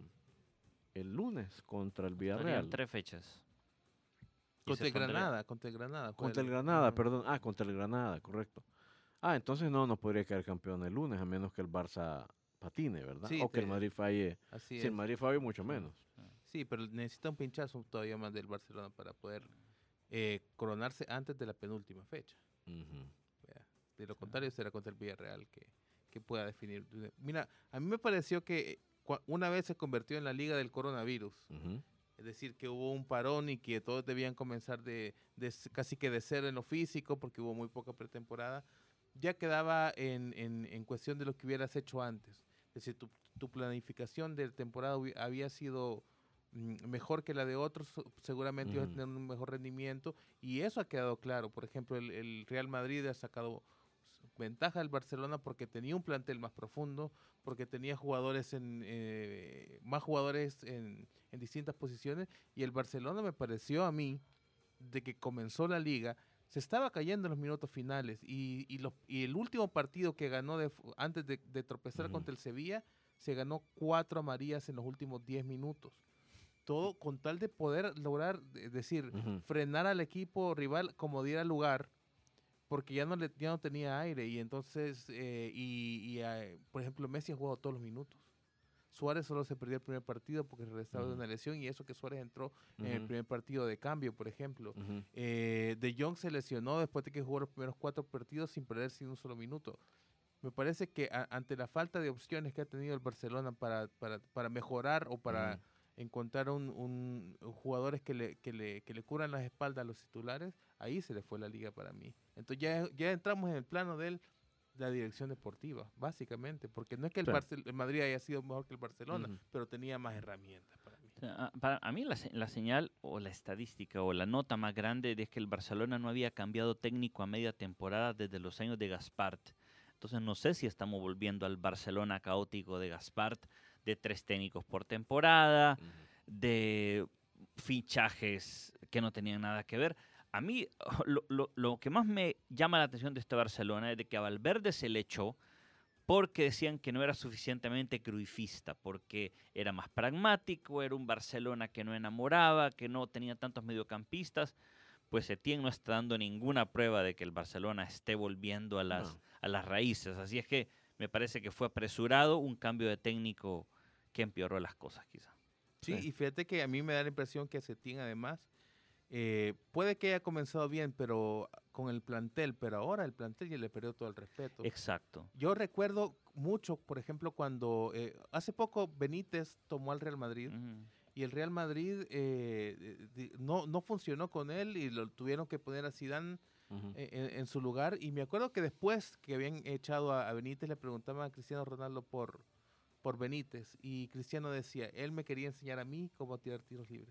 el lunes contra el Villarreal. Serían tres fechas. Contra el Granada, contra el Granada. Contra el Granada, perdón. Ah, contra el Granada, correcto. Ah, entonces no, no podría quedar campeón el lunes, a menos que el Barça patine, ¿verdad? Sí, o que te... el Madrid falle. Así si es. el Madrid falle, mucho menos. Sí, pero necesita un pinchazo todavía más del Barcelona para poder eh, coronarse antes de la penúltima fecha. Uh-huh. De lo contrario, será contra el Villarreal que, que pueda definir. Mira, a mí me pareció que una vez se convirtió en la liga del coronavirus. Uh-huh. Es decir, que hubo un parón y que todos debían comenzar de, de casi que de cero en lo físico porque hubo muy poca pretemporada. Ya quedaba en, en, en cuestión de lo que hubieras hecho antes. Es decir, tu, tu planificación de temporada había sido mm, mejor que la de otros, seguramente uh-huh. ibas a tener un mejor rendimiento y eso ha quedado claro. Por ejemplo, el, el Real Madrid ha sacado ventaja del Barcelona porque tenía un plantel más profundo, porque tenía jugadores en eh, más jugadores en, en distintas posiciones y el Barcelona me pareció a mí de que comenzó la liga se estaba cayendo en los minutos finales y, y, lo, y el último partido que ganó de, antes de, de tropezar uh-huh. contra el Sevilla se ganó cuatro amarillas en los últimos diez minutos. Todo con tal de poder lograr, es decir, uh-huh. frenar al equipo rival como diera lugar, porque ya no le ya no tenía aire y entonces, eh, y, y eh, por ejemplo, Messi ha jugado todos los minutos. Suárez solo se perdió el primer partido porque regresaba uh-huh. de una lesión y eso que Suárez entró uh-huh. en el primer partido de cambio, por ejemplo. Uh-huh. Eh, De Jong se lesionó después de que jugó los primeros cuatro partidos sin perder sin un solo minuto. Me parece que a, ante la falta de opciones que ha tenido el Barcelona para, para, para mejorar o para uh-huh. encontrar un, un, un jugadores que le, que, le, que le curan las espaldas a los titulares, ahí se le fue la liga para mí. Entonces ya, ya entramos en el plano del la dirección deportiva, básicamente, porque no es que el, sí. Barcel- el Madrid haya sido mejor que el Barcelona, uh-huh. pero tenía más herramientas para mí. O sea, a, para, a mí la, se- la señal o la estadística o la nota más grande es que el Barcelona no había cambiado técnico a media temporada desde los años de Gaspart. Entonces no sé si estamos volviendo al Barcelona caótico de Gaspart, de tres técnicos por temporada, Ujú. de fichajes que no tenían nada que ver. A mí lo, lo- lo que más me llama la atención de este Barcelona es de que a Valverde se le echó porque decían que no era suficientemente cruifista, porque era más pragmático, era un Barcelona que no enamoraba, que no tenía tantos mediocampistas. Pues Setién no está dando ninguna prueba de que el Barcelona esté volviendo a las, No. a las raíces. Así es que me parece que fue apresurado un cambio de técnico que empeoró las cosas, quizá. Sí, Sí. y fíjate que a mí me da la impresión que Setién además eh, puede que haya comenzado bien, pero con el plantel, pero ahora el plantel ya le perdió todo el respeto. Exacto. Yo recuerdo mucho, por ejemplo, cuando eh, hace poco Benítez tomó al Real Madrid Ujú. y el Real Madrid eh, eh, di- no, no funcionó con él y lo tuvieron que poner a Zidane Ujú. eh, en, en su lugar. Y me acuerdo que después que habían echado a, a Benítez le preguntaban a Cristiano Ronaldo por, por Benítez y Cristiano decía, él me quería enseñar a mí cómo tirar tiros libres.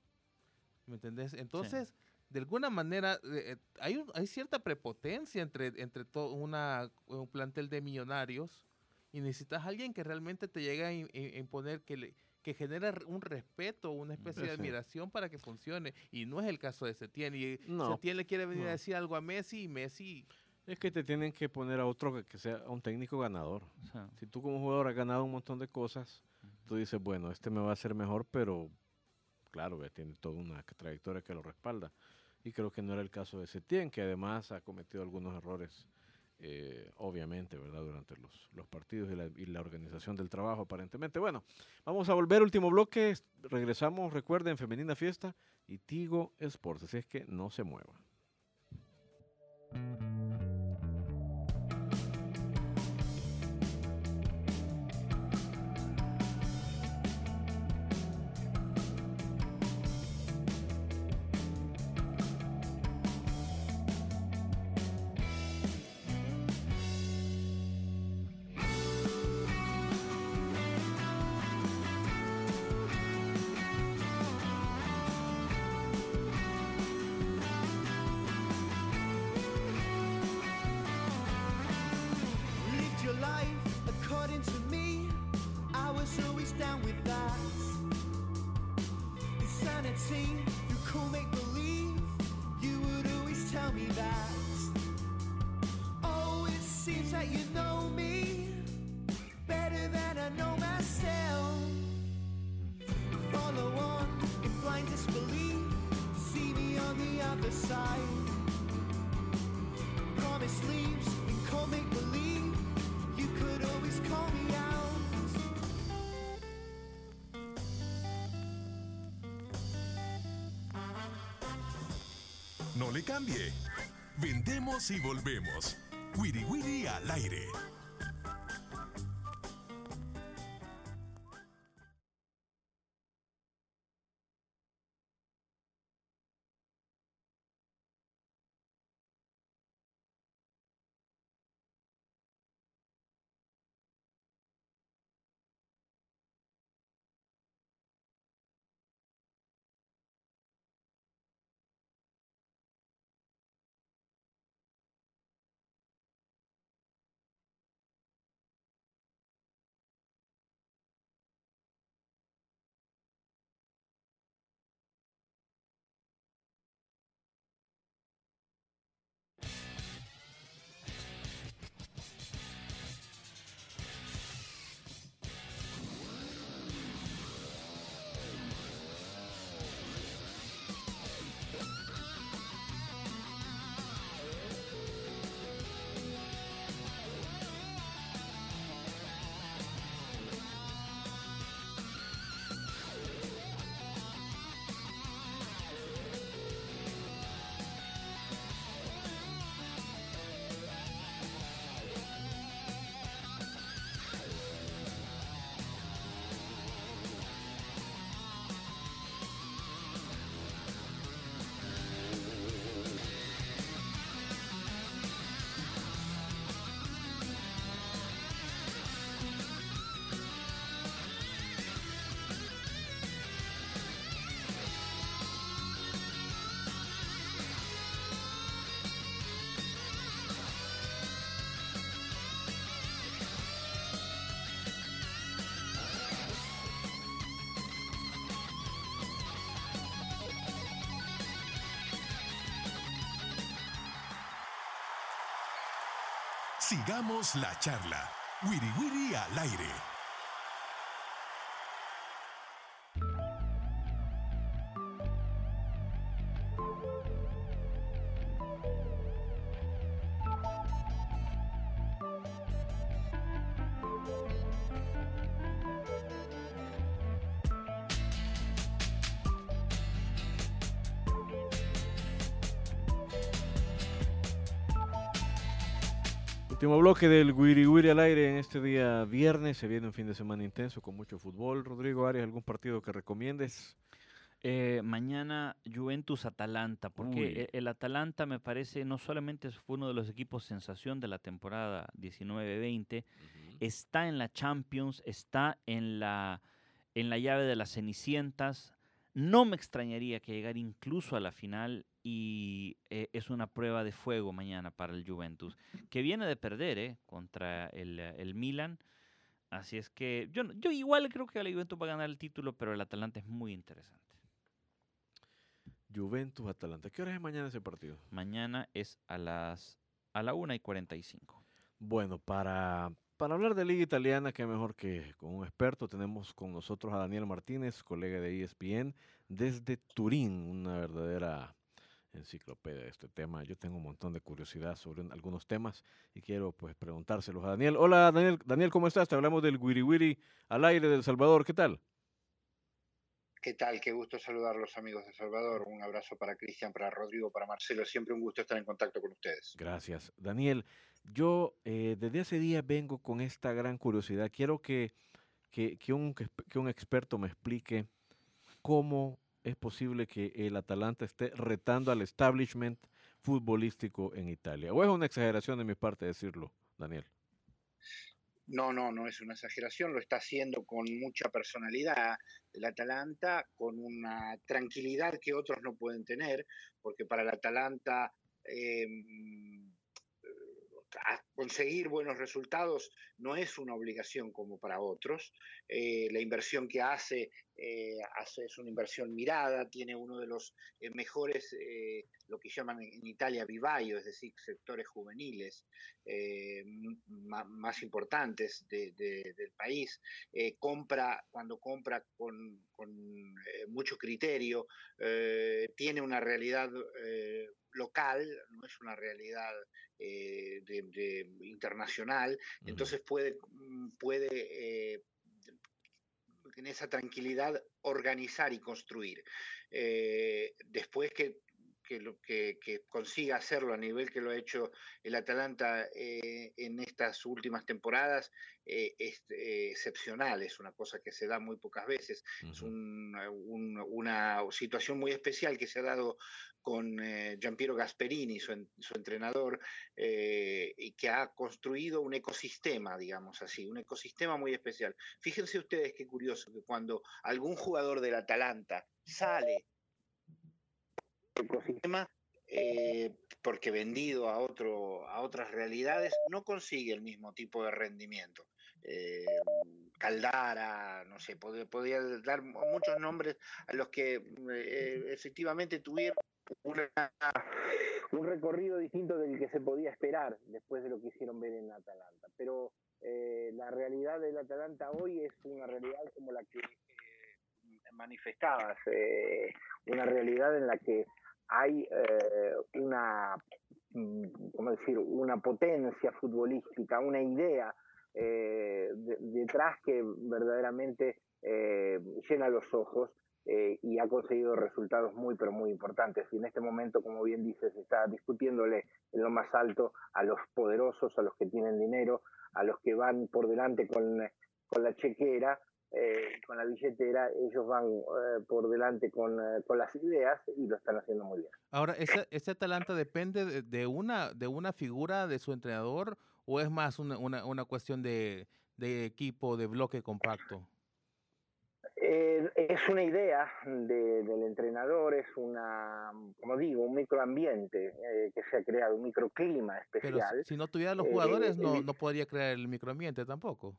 ¿Me entendés? Sí. Entonces, de alguna manera, eh, eh, hay, un- hay cierta prepotencia entre, entre todo una, un plantel de millonarios y necesitas a alguien que realmente te llegue a, im- a imponer, que, le, que genera r- un respeto, una especie de Sí. admiración para que funcione. Y no es el caso de Setién. Y No, Setién le quiere venir a no. decir algo a Messi y Messi... Es que te tienen que poner a otro que, que sea un técnico ganador. O sea, Si tú como jugador has ganado un montón de cosas, tú dices, bueno, este me va a hacer mejor, pero claro, ve, tiene toda una trayectoria que lo respalda. Y creo que no era el caso de Setién, que además ha cometido algunos errores, eh, obviamente, ¿verdad? Durante los, los partidos y la, y la organización del trabajo, aparentemente. Bueno, vamos a volver, último bloque. es- Regresamos, recuerden, Femenina Fiesta y Tigo Sports. Así es que no se mueva. Lived your life according to me. I was always down with that. Insanity, you cool make believe. You would always tell me that. Oh, it seems that you know me better than I know myself. Follow on in blind disbelief. See me on the other side. Promise leaves in cold make believe. You could always call me out. No le cambie. Vendemos y volvemos. Wiri Wiri al aire. Sigamos la charla. Wiri Wiri al aire. Último bloque del Wiri Wiri al aire en este día viernes. Se viene un fin de semana intenso con mucho fútbol. Rodrigo Arias, ¿algún partido que recomiendes? Eh, mañana Juventus-Atalanta, porque Uy. e- el Atalanta me parece no solamente fue uno de los equipos sensación de la temporada diecinueve veinte, está en la Champions, está en la, en la llave de las Cenicientas. No me extrañaría que llegara incluso a la final y eh, es una prueba de fuego mañana para el Juventus, que viene de perder eh, contra el, eh, el Milan. Así es que yo, no- yo igual creo que el Juventus va a ganar el título, pero el Atalanta es muy interesante. Juventus, Atalanta. ¿Qué hora es mañana ese partido? Mañana es a las a la una y cuarenta y cinco. Bueno, para, para hablar de Liga Italiana, qué mejor que con un experto. Tenemos con nosotros a Daniel Martínez, colega de E S P N, desde Turín, una verdadera enciclopedia de este tema. Yo tengo un montón de curiosidad sobre un- algunos temas y quiero pues preguntárselos a Daniel. Hola Daniel, Daniel, ¿cómo estás? Te hablamos del Wiri Wiri al aire de El Salvador. ¿Qué tal? ¿Qué tal? Qué gusto saludarlos, amigos de El Salvador. Un abrazo para Cristian, para Rodrigo, para Marcelo. Siempre un gusto estar en contacto con ustedes. Gracias. Daniel, yo eh, desde hace días vengo con esta gran curiosidad. Quiero que, que, que un, que que un experto me explique cómo es posible que el Atalanta esté retando al establishment futbolístico en Italia. ¿O es una exageración de mi parte decirlo, Daniel? No, no, no es una exageración. Lo está haciendo con mucha personalidad el Atalanta, con una tranquilidad que otros no pueden tener, porque para el Atalanta eh, a conseguir buenos resultados no es una obligación como para otros. Eh, la inversión que hace, eh, hace es una inversión mirada, tiene uno de los eh, mejores, eh, lo que llaman en Italia vivaio, es decir, sectores juveniles eh, más importantes de, de, del país. Eh, compra, cuando compra con, con eh, mucho criterio, eh, tiene una realidad eh, local, no es una realidad eh, de, de internacional, uh-huh. Entonces puede, puede eh, en esa tranquilidad organizar y construir. Eh, después que Que, lo, que, que consiga hacerlo a nivel que lo ha hecho el Atalanta eh, en estas últimas temporadas eh, es eh, excepcional, es una cosa que se da muy pocas veces, uh-huh. Es un, un, una situación muy especial que se ha dado con eh, Giampiero Gasperini, su, en, su entrenador, eh, y que ha construido un ecosistema, digamos así, un ecosistema muy especial. Fíjense ustedes qué curioso que cuando algún jugador del Atalanta sale ecosistema eh, porque vendido a otro a otras realidades no consigue el mismo tipo de rendimiento. eh, Caldara, no sé, pod- podría dar muchos nombres a los que eh, efectivamente tuvieron una, un recorrido distinto del que se podía esperar después de lo que hicieron ver en Atalanta, pero eh, la realidad del Atalanta hoy es una realidad como la que eh, manifestabas, eh, una realidad en la que hay eh, una, ¿cómo decir?, una potencia futbolística, una idea eh, de, detrás que verdaderamente eh, llena los ojos eh, y ha conseguido resultados muy, pero muy importantes. Y en este momento, como bien dices, se está discutiéndole en lo más alto a los poderosos, a los que tienen dinero, a los que van por delante con, con la chequera, Eh, con la billetera, ellos van eh, por delante con, eh, con las ideas y lo están haciendo muy bien. Ahora, ¿ese, ese Atalanta depende de, de, una, de una figura de su entrenador o es más una, una, una cuestión de, de equipo, de bloque compacto? Eh, es una idea de, del entrenador, es una, como digo, un microambiente eh, que se ha creado, un microclima especial. Pero si, si no tuviera los jugadores, eh, no, no podría crear el microambiente tampoco.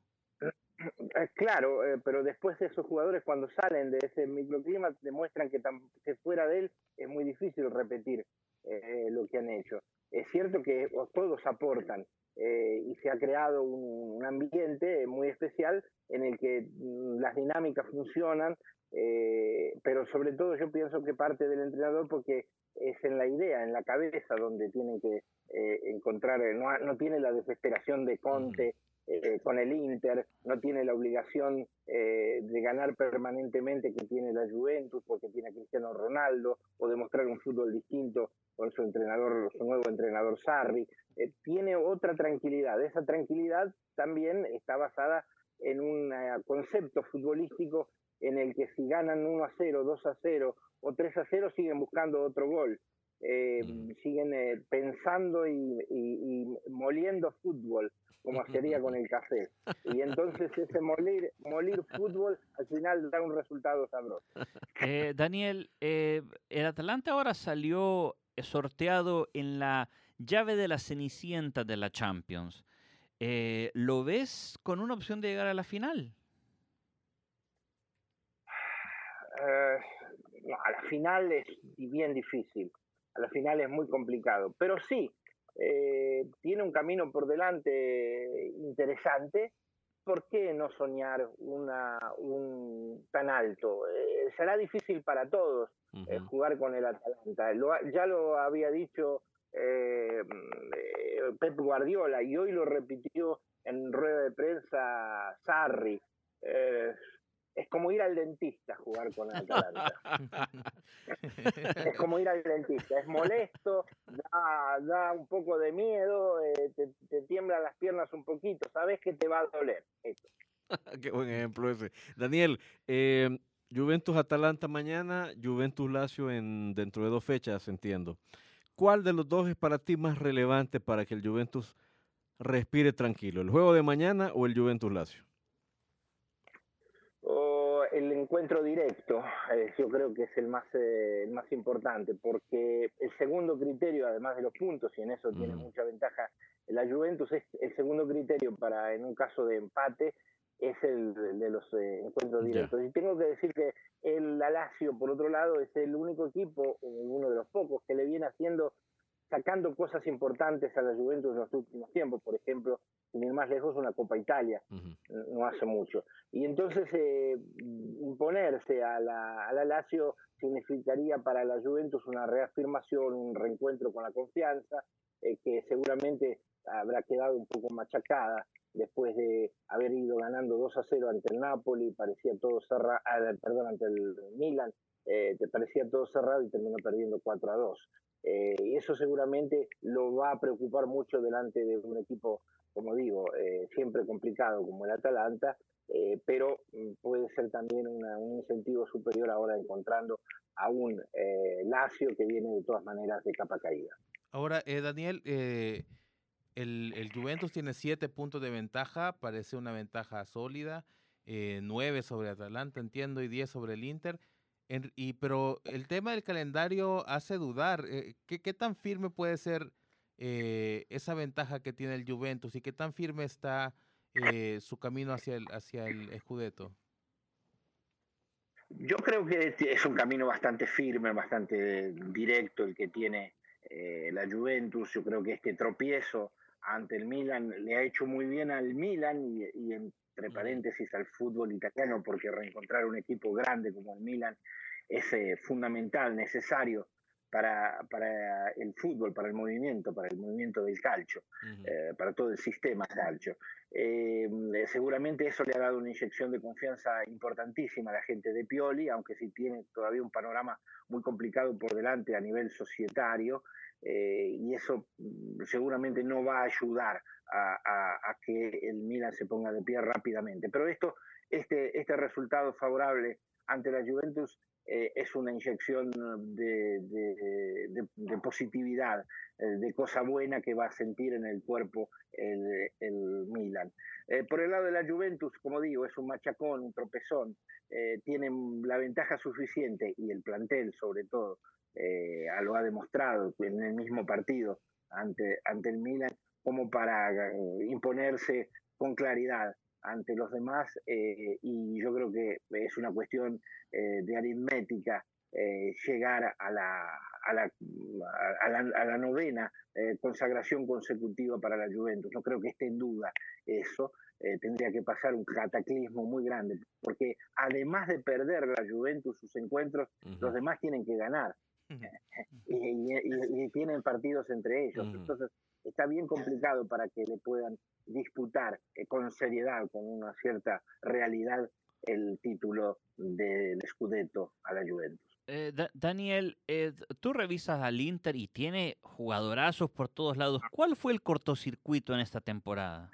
Claro, eh, pero después de esos jugadores cuando salen de ese microclima demuestran que, tam, que fuera de él es muy difícil repetir eh, lo que han hecho. Es cierto que todos aportan eh, y se ha creado un, un ambiente muy especial en el que mm, las dinámicas funcionan, eh, pero sobre todo yo pienso que parte del entrenador porque es en la idea, en la cabeza donde tienen que eh, encontrar, no, no tiene la desesperación de Conte eh, con el Inter, no tiene la obligación eh, de ganar permanentemente que tiene la Juventus porque tiene a Cristiano Ronaldo, o demostrar un fútbol distinto con su entrenador, su nuevo entrenador Sarri. Eh, tiene otra tranquilidad. Esa tranquilidad también está basada en un uh, concepto futbolístico en el que si ganan uno a cero, dos a cero o tres a cero siguen buscando otro gol. Eh, mm. Siguen eh, pensando y, y, y moliendo fútbol, como sería con el café. Y entonces ese molir, molir fútbol al final da un resultado sabroso. Eh, Daniel, eh, el Atalanta ahora salió sorteado en la llave de la Cenicienta de la Champions. Eh, ¿Lo ves con una opción de llegar a la final? Uh, no, a la final es bien difícil. A la final es muy complicado. Pero sí, eh, tiene un camino por delante interesante. ¿Por qué no soñar una, un tan alto? Eh, será difícil para todos uh-huh. eh, jugar con el Atalanta. Lo, ya lo había dicho eh, eh, Pep Guardiola y hoy lo repitió en rueda de prensa Sarri. Eh, es como ir al dentista jugar con el Atalanta. Es como ir al dentista. Es molesto, da, da un poco de miedo, eh, te, te tiemblan las piernas un poquito, sabes que te va a doler. Eso. Qué buen ejemplo ese. Daniel, eh, Juventus-Atalanta mañana, Juventus-Lazio en dentro de dos fechas, entiendo. ¿Cuál de los dos es para ti más relevante para que el Juventus respire tranquilo? ¿El juego de mañana o el Juventus-Lazio? O el encuentro directo, eh, yo creo que es el más, eh, el más importante, porque el segundo criterio, además de los puntos, y en eso mm. tiene mucha ventaja la Juventus, es el segundo criterio para, en un caso de empate, es el, el de los eh, encuentros directos. Yeah. Y tengo que decir que el Lazio, por otro lado, es el único equipo, uno de los pocos, que le viene haciendo, sacando cosas importantes a la Juventus en los últimos tiempos. Por ejemplo, sin ir más lejos, una Copa Italia, uh-huh. no hace mucho. Y entonces eh, imponerse a la, a la Lazio significaría para la Juventus una reafirmación, un reencuentro con la confianza, eh, que seguramente habrá quedado un poco machacada después de haber ido ganando dos a cero ante el Napoli, parecía todo cerrado, perdón, ante el Milan, eh, te parecía todo cerrado y terminó perdiendo cuatro a dos. Eh, y eso seguramente lo va a preocupar mucho delante de un equipo, como digo, eh, siempre complicado como el Atalanta, eh, pero puede ser también una, un incentivo superior ahora encontrando a un eh, Lazio que viene de todas maneras de capa caída. Ahora, eh, Daniel, eh, el, el Juventus tiene siete puntos de ventaja, parece una ventaja sólida, eh, nueve sobre Atalanta, entiendo, y diez sobre el Inter. En, y, pero el tema del calendario hace dudar. Eh, ¿qué, ¿Qué tan firme puede ser eh, esa ventaja que tiene el Juventus y qué tan firme está eh, su camino hacia el, hacia el Scudetto? Yo creo que es un camino bastante firme, bastante directo el que tiene eh, la Juventus. Yo creo que este tropiezo ante el Milan le ha hecho muy bien al Milan y, y entre paréntesis al fútbol italiano, porque reencontrar un equipo grande como el Milan es eh, fundamental, necesario para, para el fútbol, para el movimiento, para el movimiento del calcio, uh-huh. eh, para todo el sistema calcio. Eh, seguramente eso le ha dado una inyección de confianza importantísima a la gente de Pioli, aunque sí tiene todavía un panorama muy complicado por delante a nivel societario, eh, y eso seguramente no va a ayudar a, a, a que el Milan se ponga de pie rápidamente. Pero esto, este, este resultado favorable ante la Juventus eh, es una inyección de, de, de, de positividad, eh, de cosa buena que va a sentir en el cuerpo el, el Milan. Eh, por el lado de la Juventus, como digo, es un machacón, un tropezón, eh, tienen la ventaja suficiente y el plantel sobre todo eh, lo ha demostrado en el mismo partido ante, ante el Milan como para eh, imponerse con claridad ante los demás, eh, y yo creo que es una cuestión eh, de aritmética eh, llegar a la, a, la, a, la, a la novena eh, consagración consecutiva para la Juventus. No creo que esté en duda eso. Eh, tendría que pasar un cataclismo muy grande, porque además de perder la Juventus sus encuentros, uh-huh. los demás tienen que ganar. Uh-huh. y, y, y, y tienen partidos entre ellos. Uh-huh. Entonces está bien complicado para que le puedan disputar eh, con seriedad, con una cierta realidad, el título del Scudetto a la Juventus. Eh, da- Daniel, eh, tú revisas al Inter y tiene jugadorazos por todos lados. ¿Cuál fue el cortocircuito en esta temporada?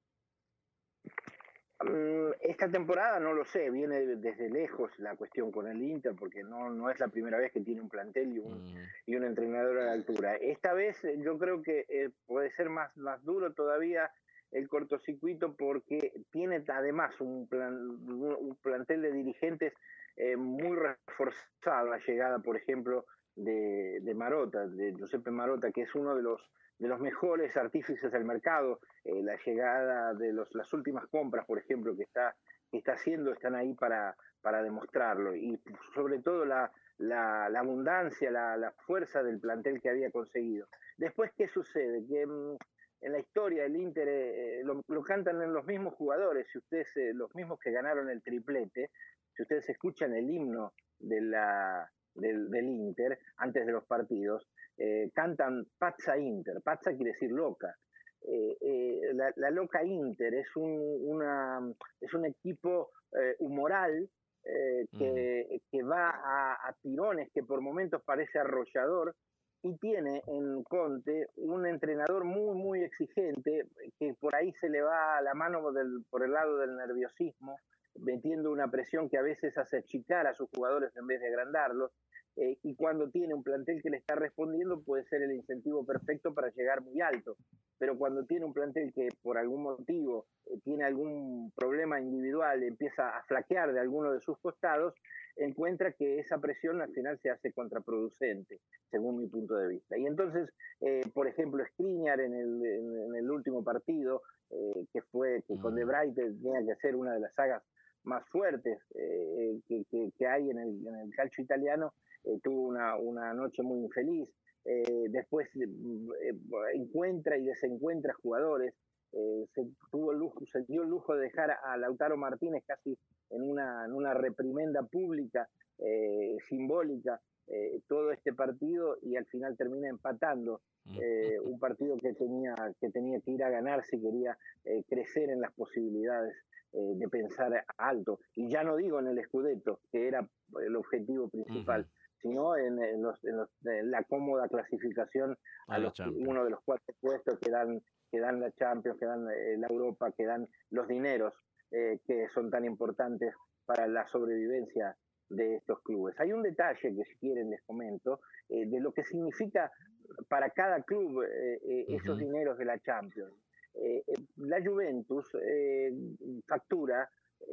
Esta temporada no lo sé, viene desde lejos la cuestión con el Inter, porque no, no es la primera vez que tiene un plantel y un, mm. y un entrenador a la altura. Esta vez yo creo que eh, puede ser más, más duro todavía el cortocircuito, porque tiene además un, plan, un plantel de dirigentes eh, muy reforzado. La llegada, por ejemplo, de, de Marotta, de Giuseppe Marotta, que es uno de los de los mejores artífices del mercado. Eh, la llegada de los, las últimas compras, por ejemplo, que está, que está haciendo, están ahí para, para demostrarlo. Y sobre todo la, la, la abundancia, la, la fuerza del plantel que había conseguido. Después, ¿qué sucede? Que mmm, en la historia del Inter eh, lo, lo cantan en los mismos jugadores, si ustedes, eh, los mismos que ganaron el triplete. Si ustedes escuchan el himno de la, del, del Inter antes de los partidos, Eh, cantan Pazza Inter. Pazza quiere decir loca. Eh, eh, la, la loca Inter es un, una, es un equipo eh, humoral eh, que, mm. que va a, a tirones, que por momentos parece arrollador, y tiene en Conte un entrenador muy, muy exigente, que por ahí se le va la mano del, por el lado del nerviosismo, metiendo una presión que a veces hace achicar a sus jugadores en vez de agrandarlos. Eh, y cuando tiene un plantel que le está respondiendo, puede ser el incentivo perfecto para llegar muy alto. Pero cuando tiene un plantel que por algún motivo eh, tiene algún problema individual, empieza a flaquear de alguno de sus costados, encuentra que esa presión al final se hace contraproducente, según mi punto de vista. Y entonces, eh, por ejemplo, Skriniar en el, en, en el último partido, eh, que fue que con De Vrij tenía que ser una de las sagas más fuertes eh, que, que, que hay en el, en el calcio italiano, Eh, tuvo una, una noche muy infeliz. Eh, después eh, encuentra y desencuentra jugadores. Eh, se, tuvo el lujo, se dio el lujo de dejar a Lautaro Martínez casi en una, en una reprimenda pública, eh, simbólica, eh, todo este partido, y al final termina empatando eh, un partido que tenía, que tenía que ir a ganar si quería eh, crecer en las posibilidades eh, de pensar alto. Y ya no digo en el Scudetto, que era el objetivo principal, uh-huh. sino en, en, los, en, los, en la cómoda clasificación a, a los, uno de los cuatro puestos que dan, que dan la Champions, que dan eh, la Europa, que dan los dineros eh, que son tan importantes para la sobrevivencia de estos clubes. Hay un detalle que, si quieren, les comento, eh, de lo que significa para cada club eh, eh, uh-huh. esos dineros de la Champions. Eh, eh, la Juventus eh, factura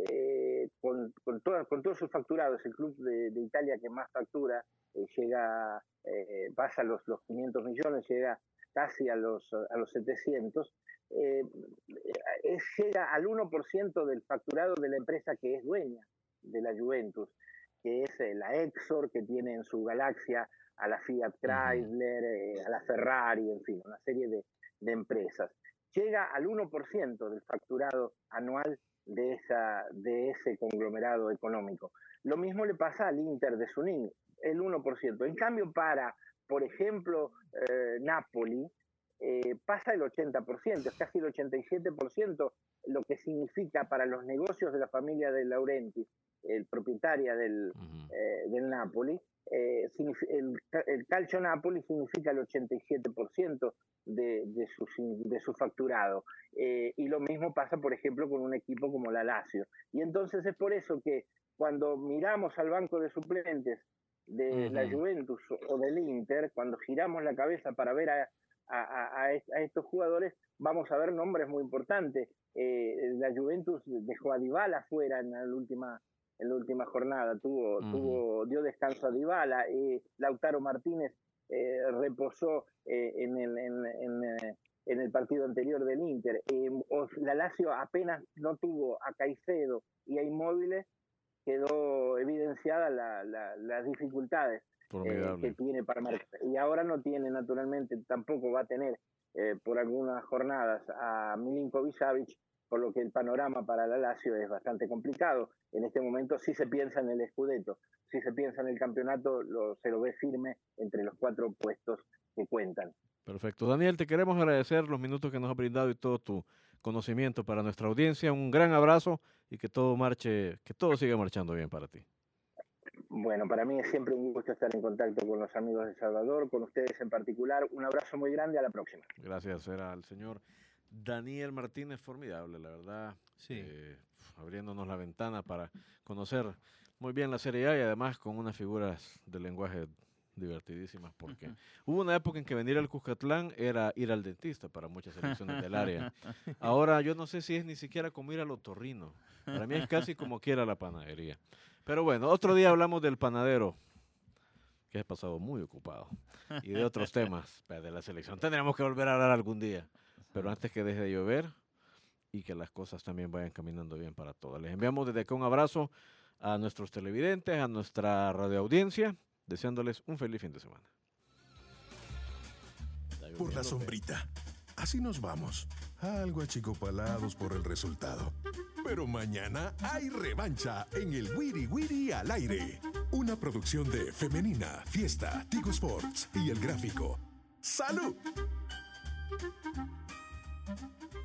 Eh, con, con, toda, con todos sus facturados, el club de, de Italia que más factura, eh, llega, eh, pasa los, los quinientos millones, llega casi a los, a los setecientos, eh, eh, llega al uno por ciento del facturado de la empresa que es dueña de la Juventus, que es eh, la Exor, que tiene en su galaxia a la Fiat Chrysler, eh, a la Ferrari, en fin, una serie de, de empresas. Llega al uno por ciento del facturado anual de, esa, de ese conglomerado económico. Lo mismo le pasa al Inter de Sunín, el uno por ciento. En cambio, para, por ejemplo, eh, Napoli, eh, pasa el ochenta por ciento, es casi el ochenta y siete por ciento, lo que significa para los negocios de la familia de Laurentiis, el propietaria del, uh-huh. eh, del Napoli, eh, el, el Calcio Napoli significa el ochenta y siete por ciento de, de, su, de su facturado. Eh, y lo mismo pasa, por ejemplo, con un equipo como la Lazio. Y entonces es por eso que cuando miramos al banco de suplentes de uh-huh. la Juventus o del Inter, cuando giramos la cabeza para ver a, a, a, a estos jugadores, vamos a ver nombres muy importantes. Eh, la Juventus dejó a Dybala fuera en la última en la última jornada, tuvo, uh-huh. tuvo dio descanso a Dybala, eh, Lautaro Martínez eh, reposó eh, en, el, en, en, eh, en el partido anterior del Inter. Eh, la Lazio apenas no tuvo a Caicedo y a Immobile quedó evidenciada la, la, las dificultades eh, que tiene para marcar. Y ahora no tiene, naturalmente, tampoco va a tener eh, por algunas jornadas a Milinkovic Savic, por lo que el panorama para la Lazio es bastante complicado. En este momento sí se piensa en el Scudetto, sí se piensa en el campeonato, lo, se lo ve firme entre los cuatro puestos que cuentan. Perfecto. Daniel, te queremos agradecer los minutos que nos has brindado y todo tu conocimiento para nuestra audiencia. Un gran abrazo y que todo marche, que todo siga marchando bien para ti. Bueno, para mí es siempre un gusto estar en contacto con los amigos de Salvador, con ustedes en particular. Un abrazo muy grande, a la próxima. Gracias, era el señor Daniel Martínez, formidable, la verdad, sí. eh, abriéndonos la ventana para conocer muy bien la Serie A y además con unas figuras de lenguaje divertidísimas, porque uh-huh. hubo una época en que venir al Cuscatlán era ir al dentista para muchas selecciones del área. Ahora yo no sé si es ni siquiera como ir al otorrino, para mí es casi como que ir a la panadería. Pero bueno, otro día hablamos del panadero, que ha pasado muy ocupado, y de otros temas de la selección. Tendremos que volver a hablar algún día, pero antes que deje de llover y que las cosas también vayan caminando bien para todos. Les enviamos desde acá un abrazo a nuestros televidentes, a nuestra radioaudiencia, deseándoles un feliz fin de semana. Por la sombrita. Así nos vamos. Algo achicopalados por el resultado. Pero mañana hay revancha en el Wiri Wiri al aire. Una producción de Femenina, Fiesta, Tigo Sports y El Gráfico. ¡Salud!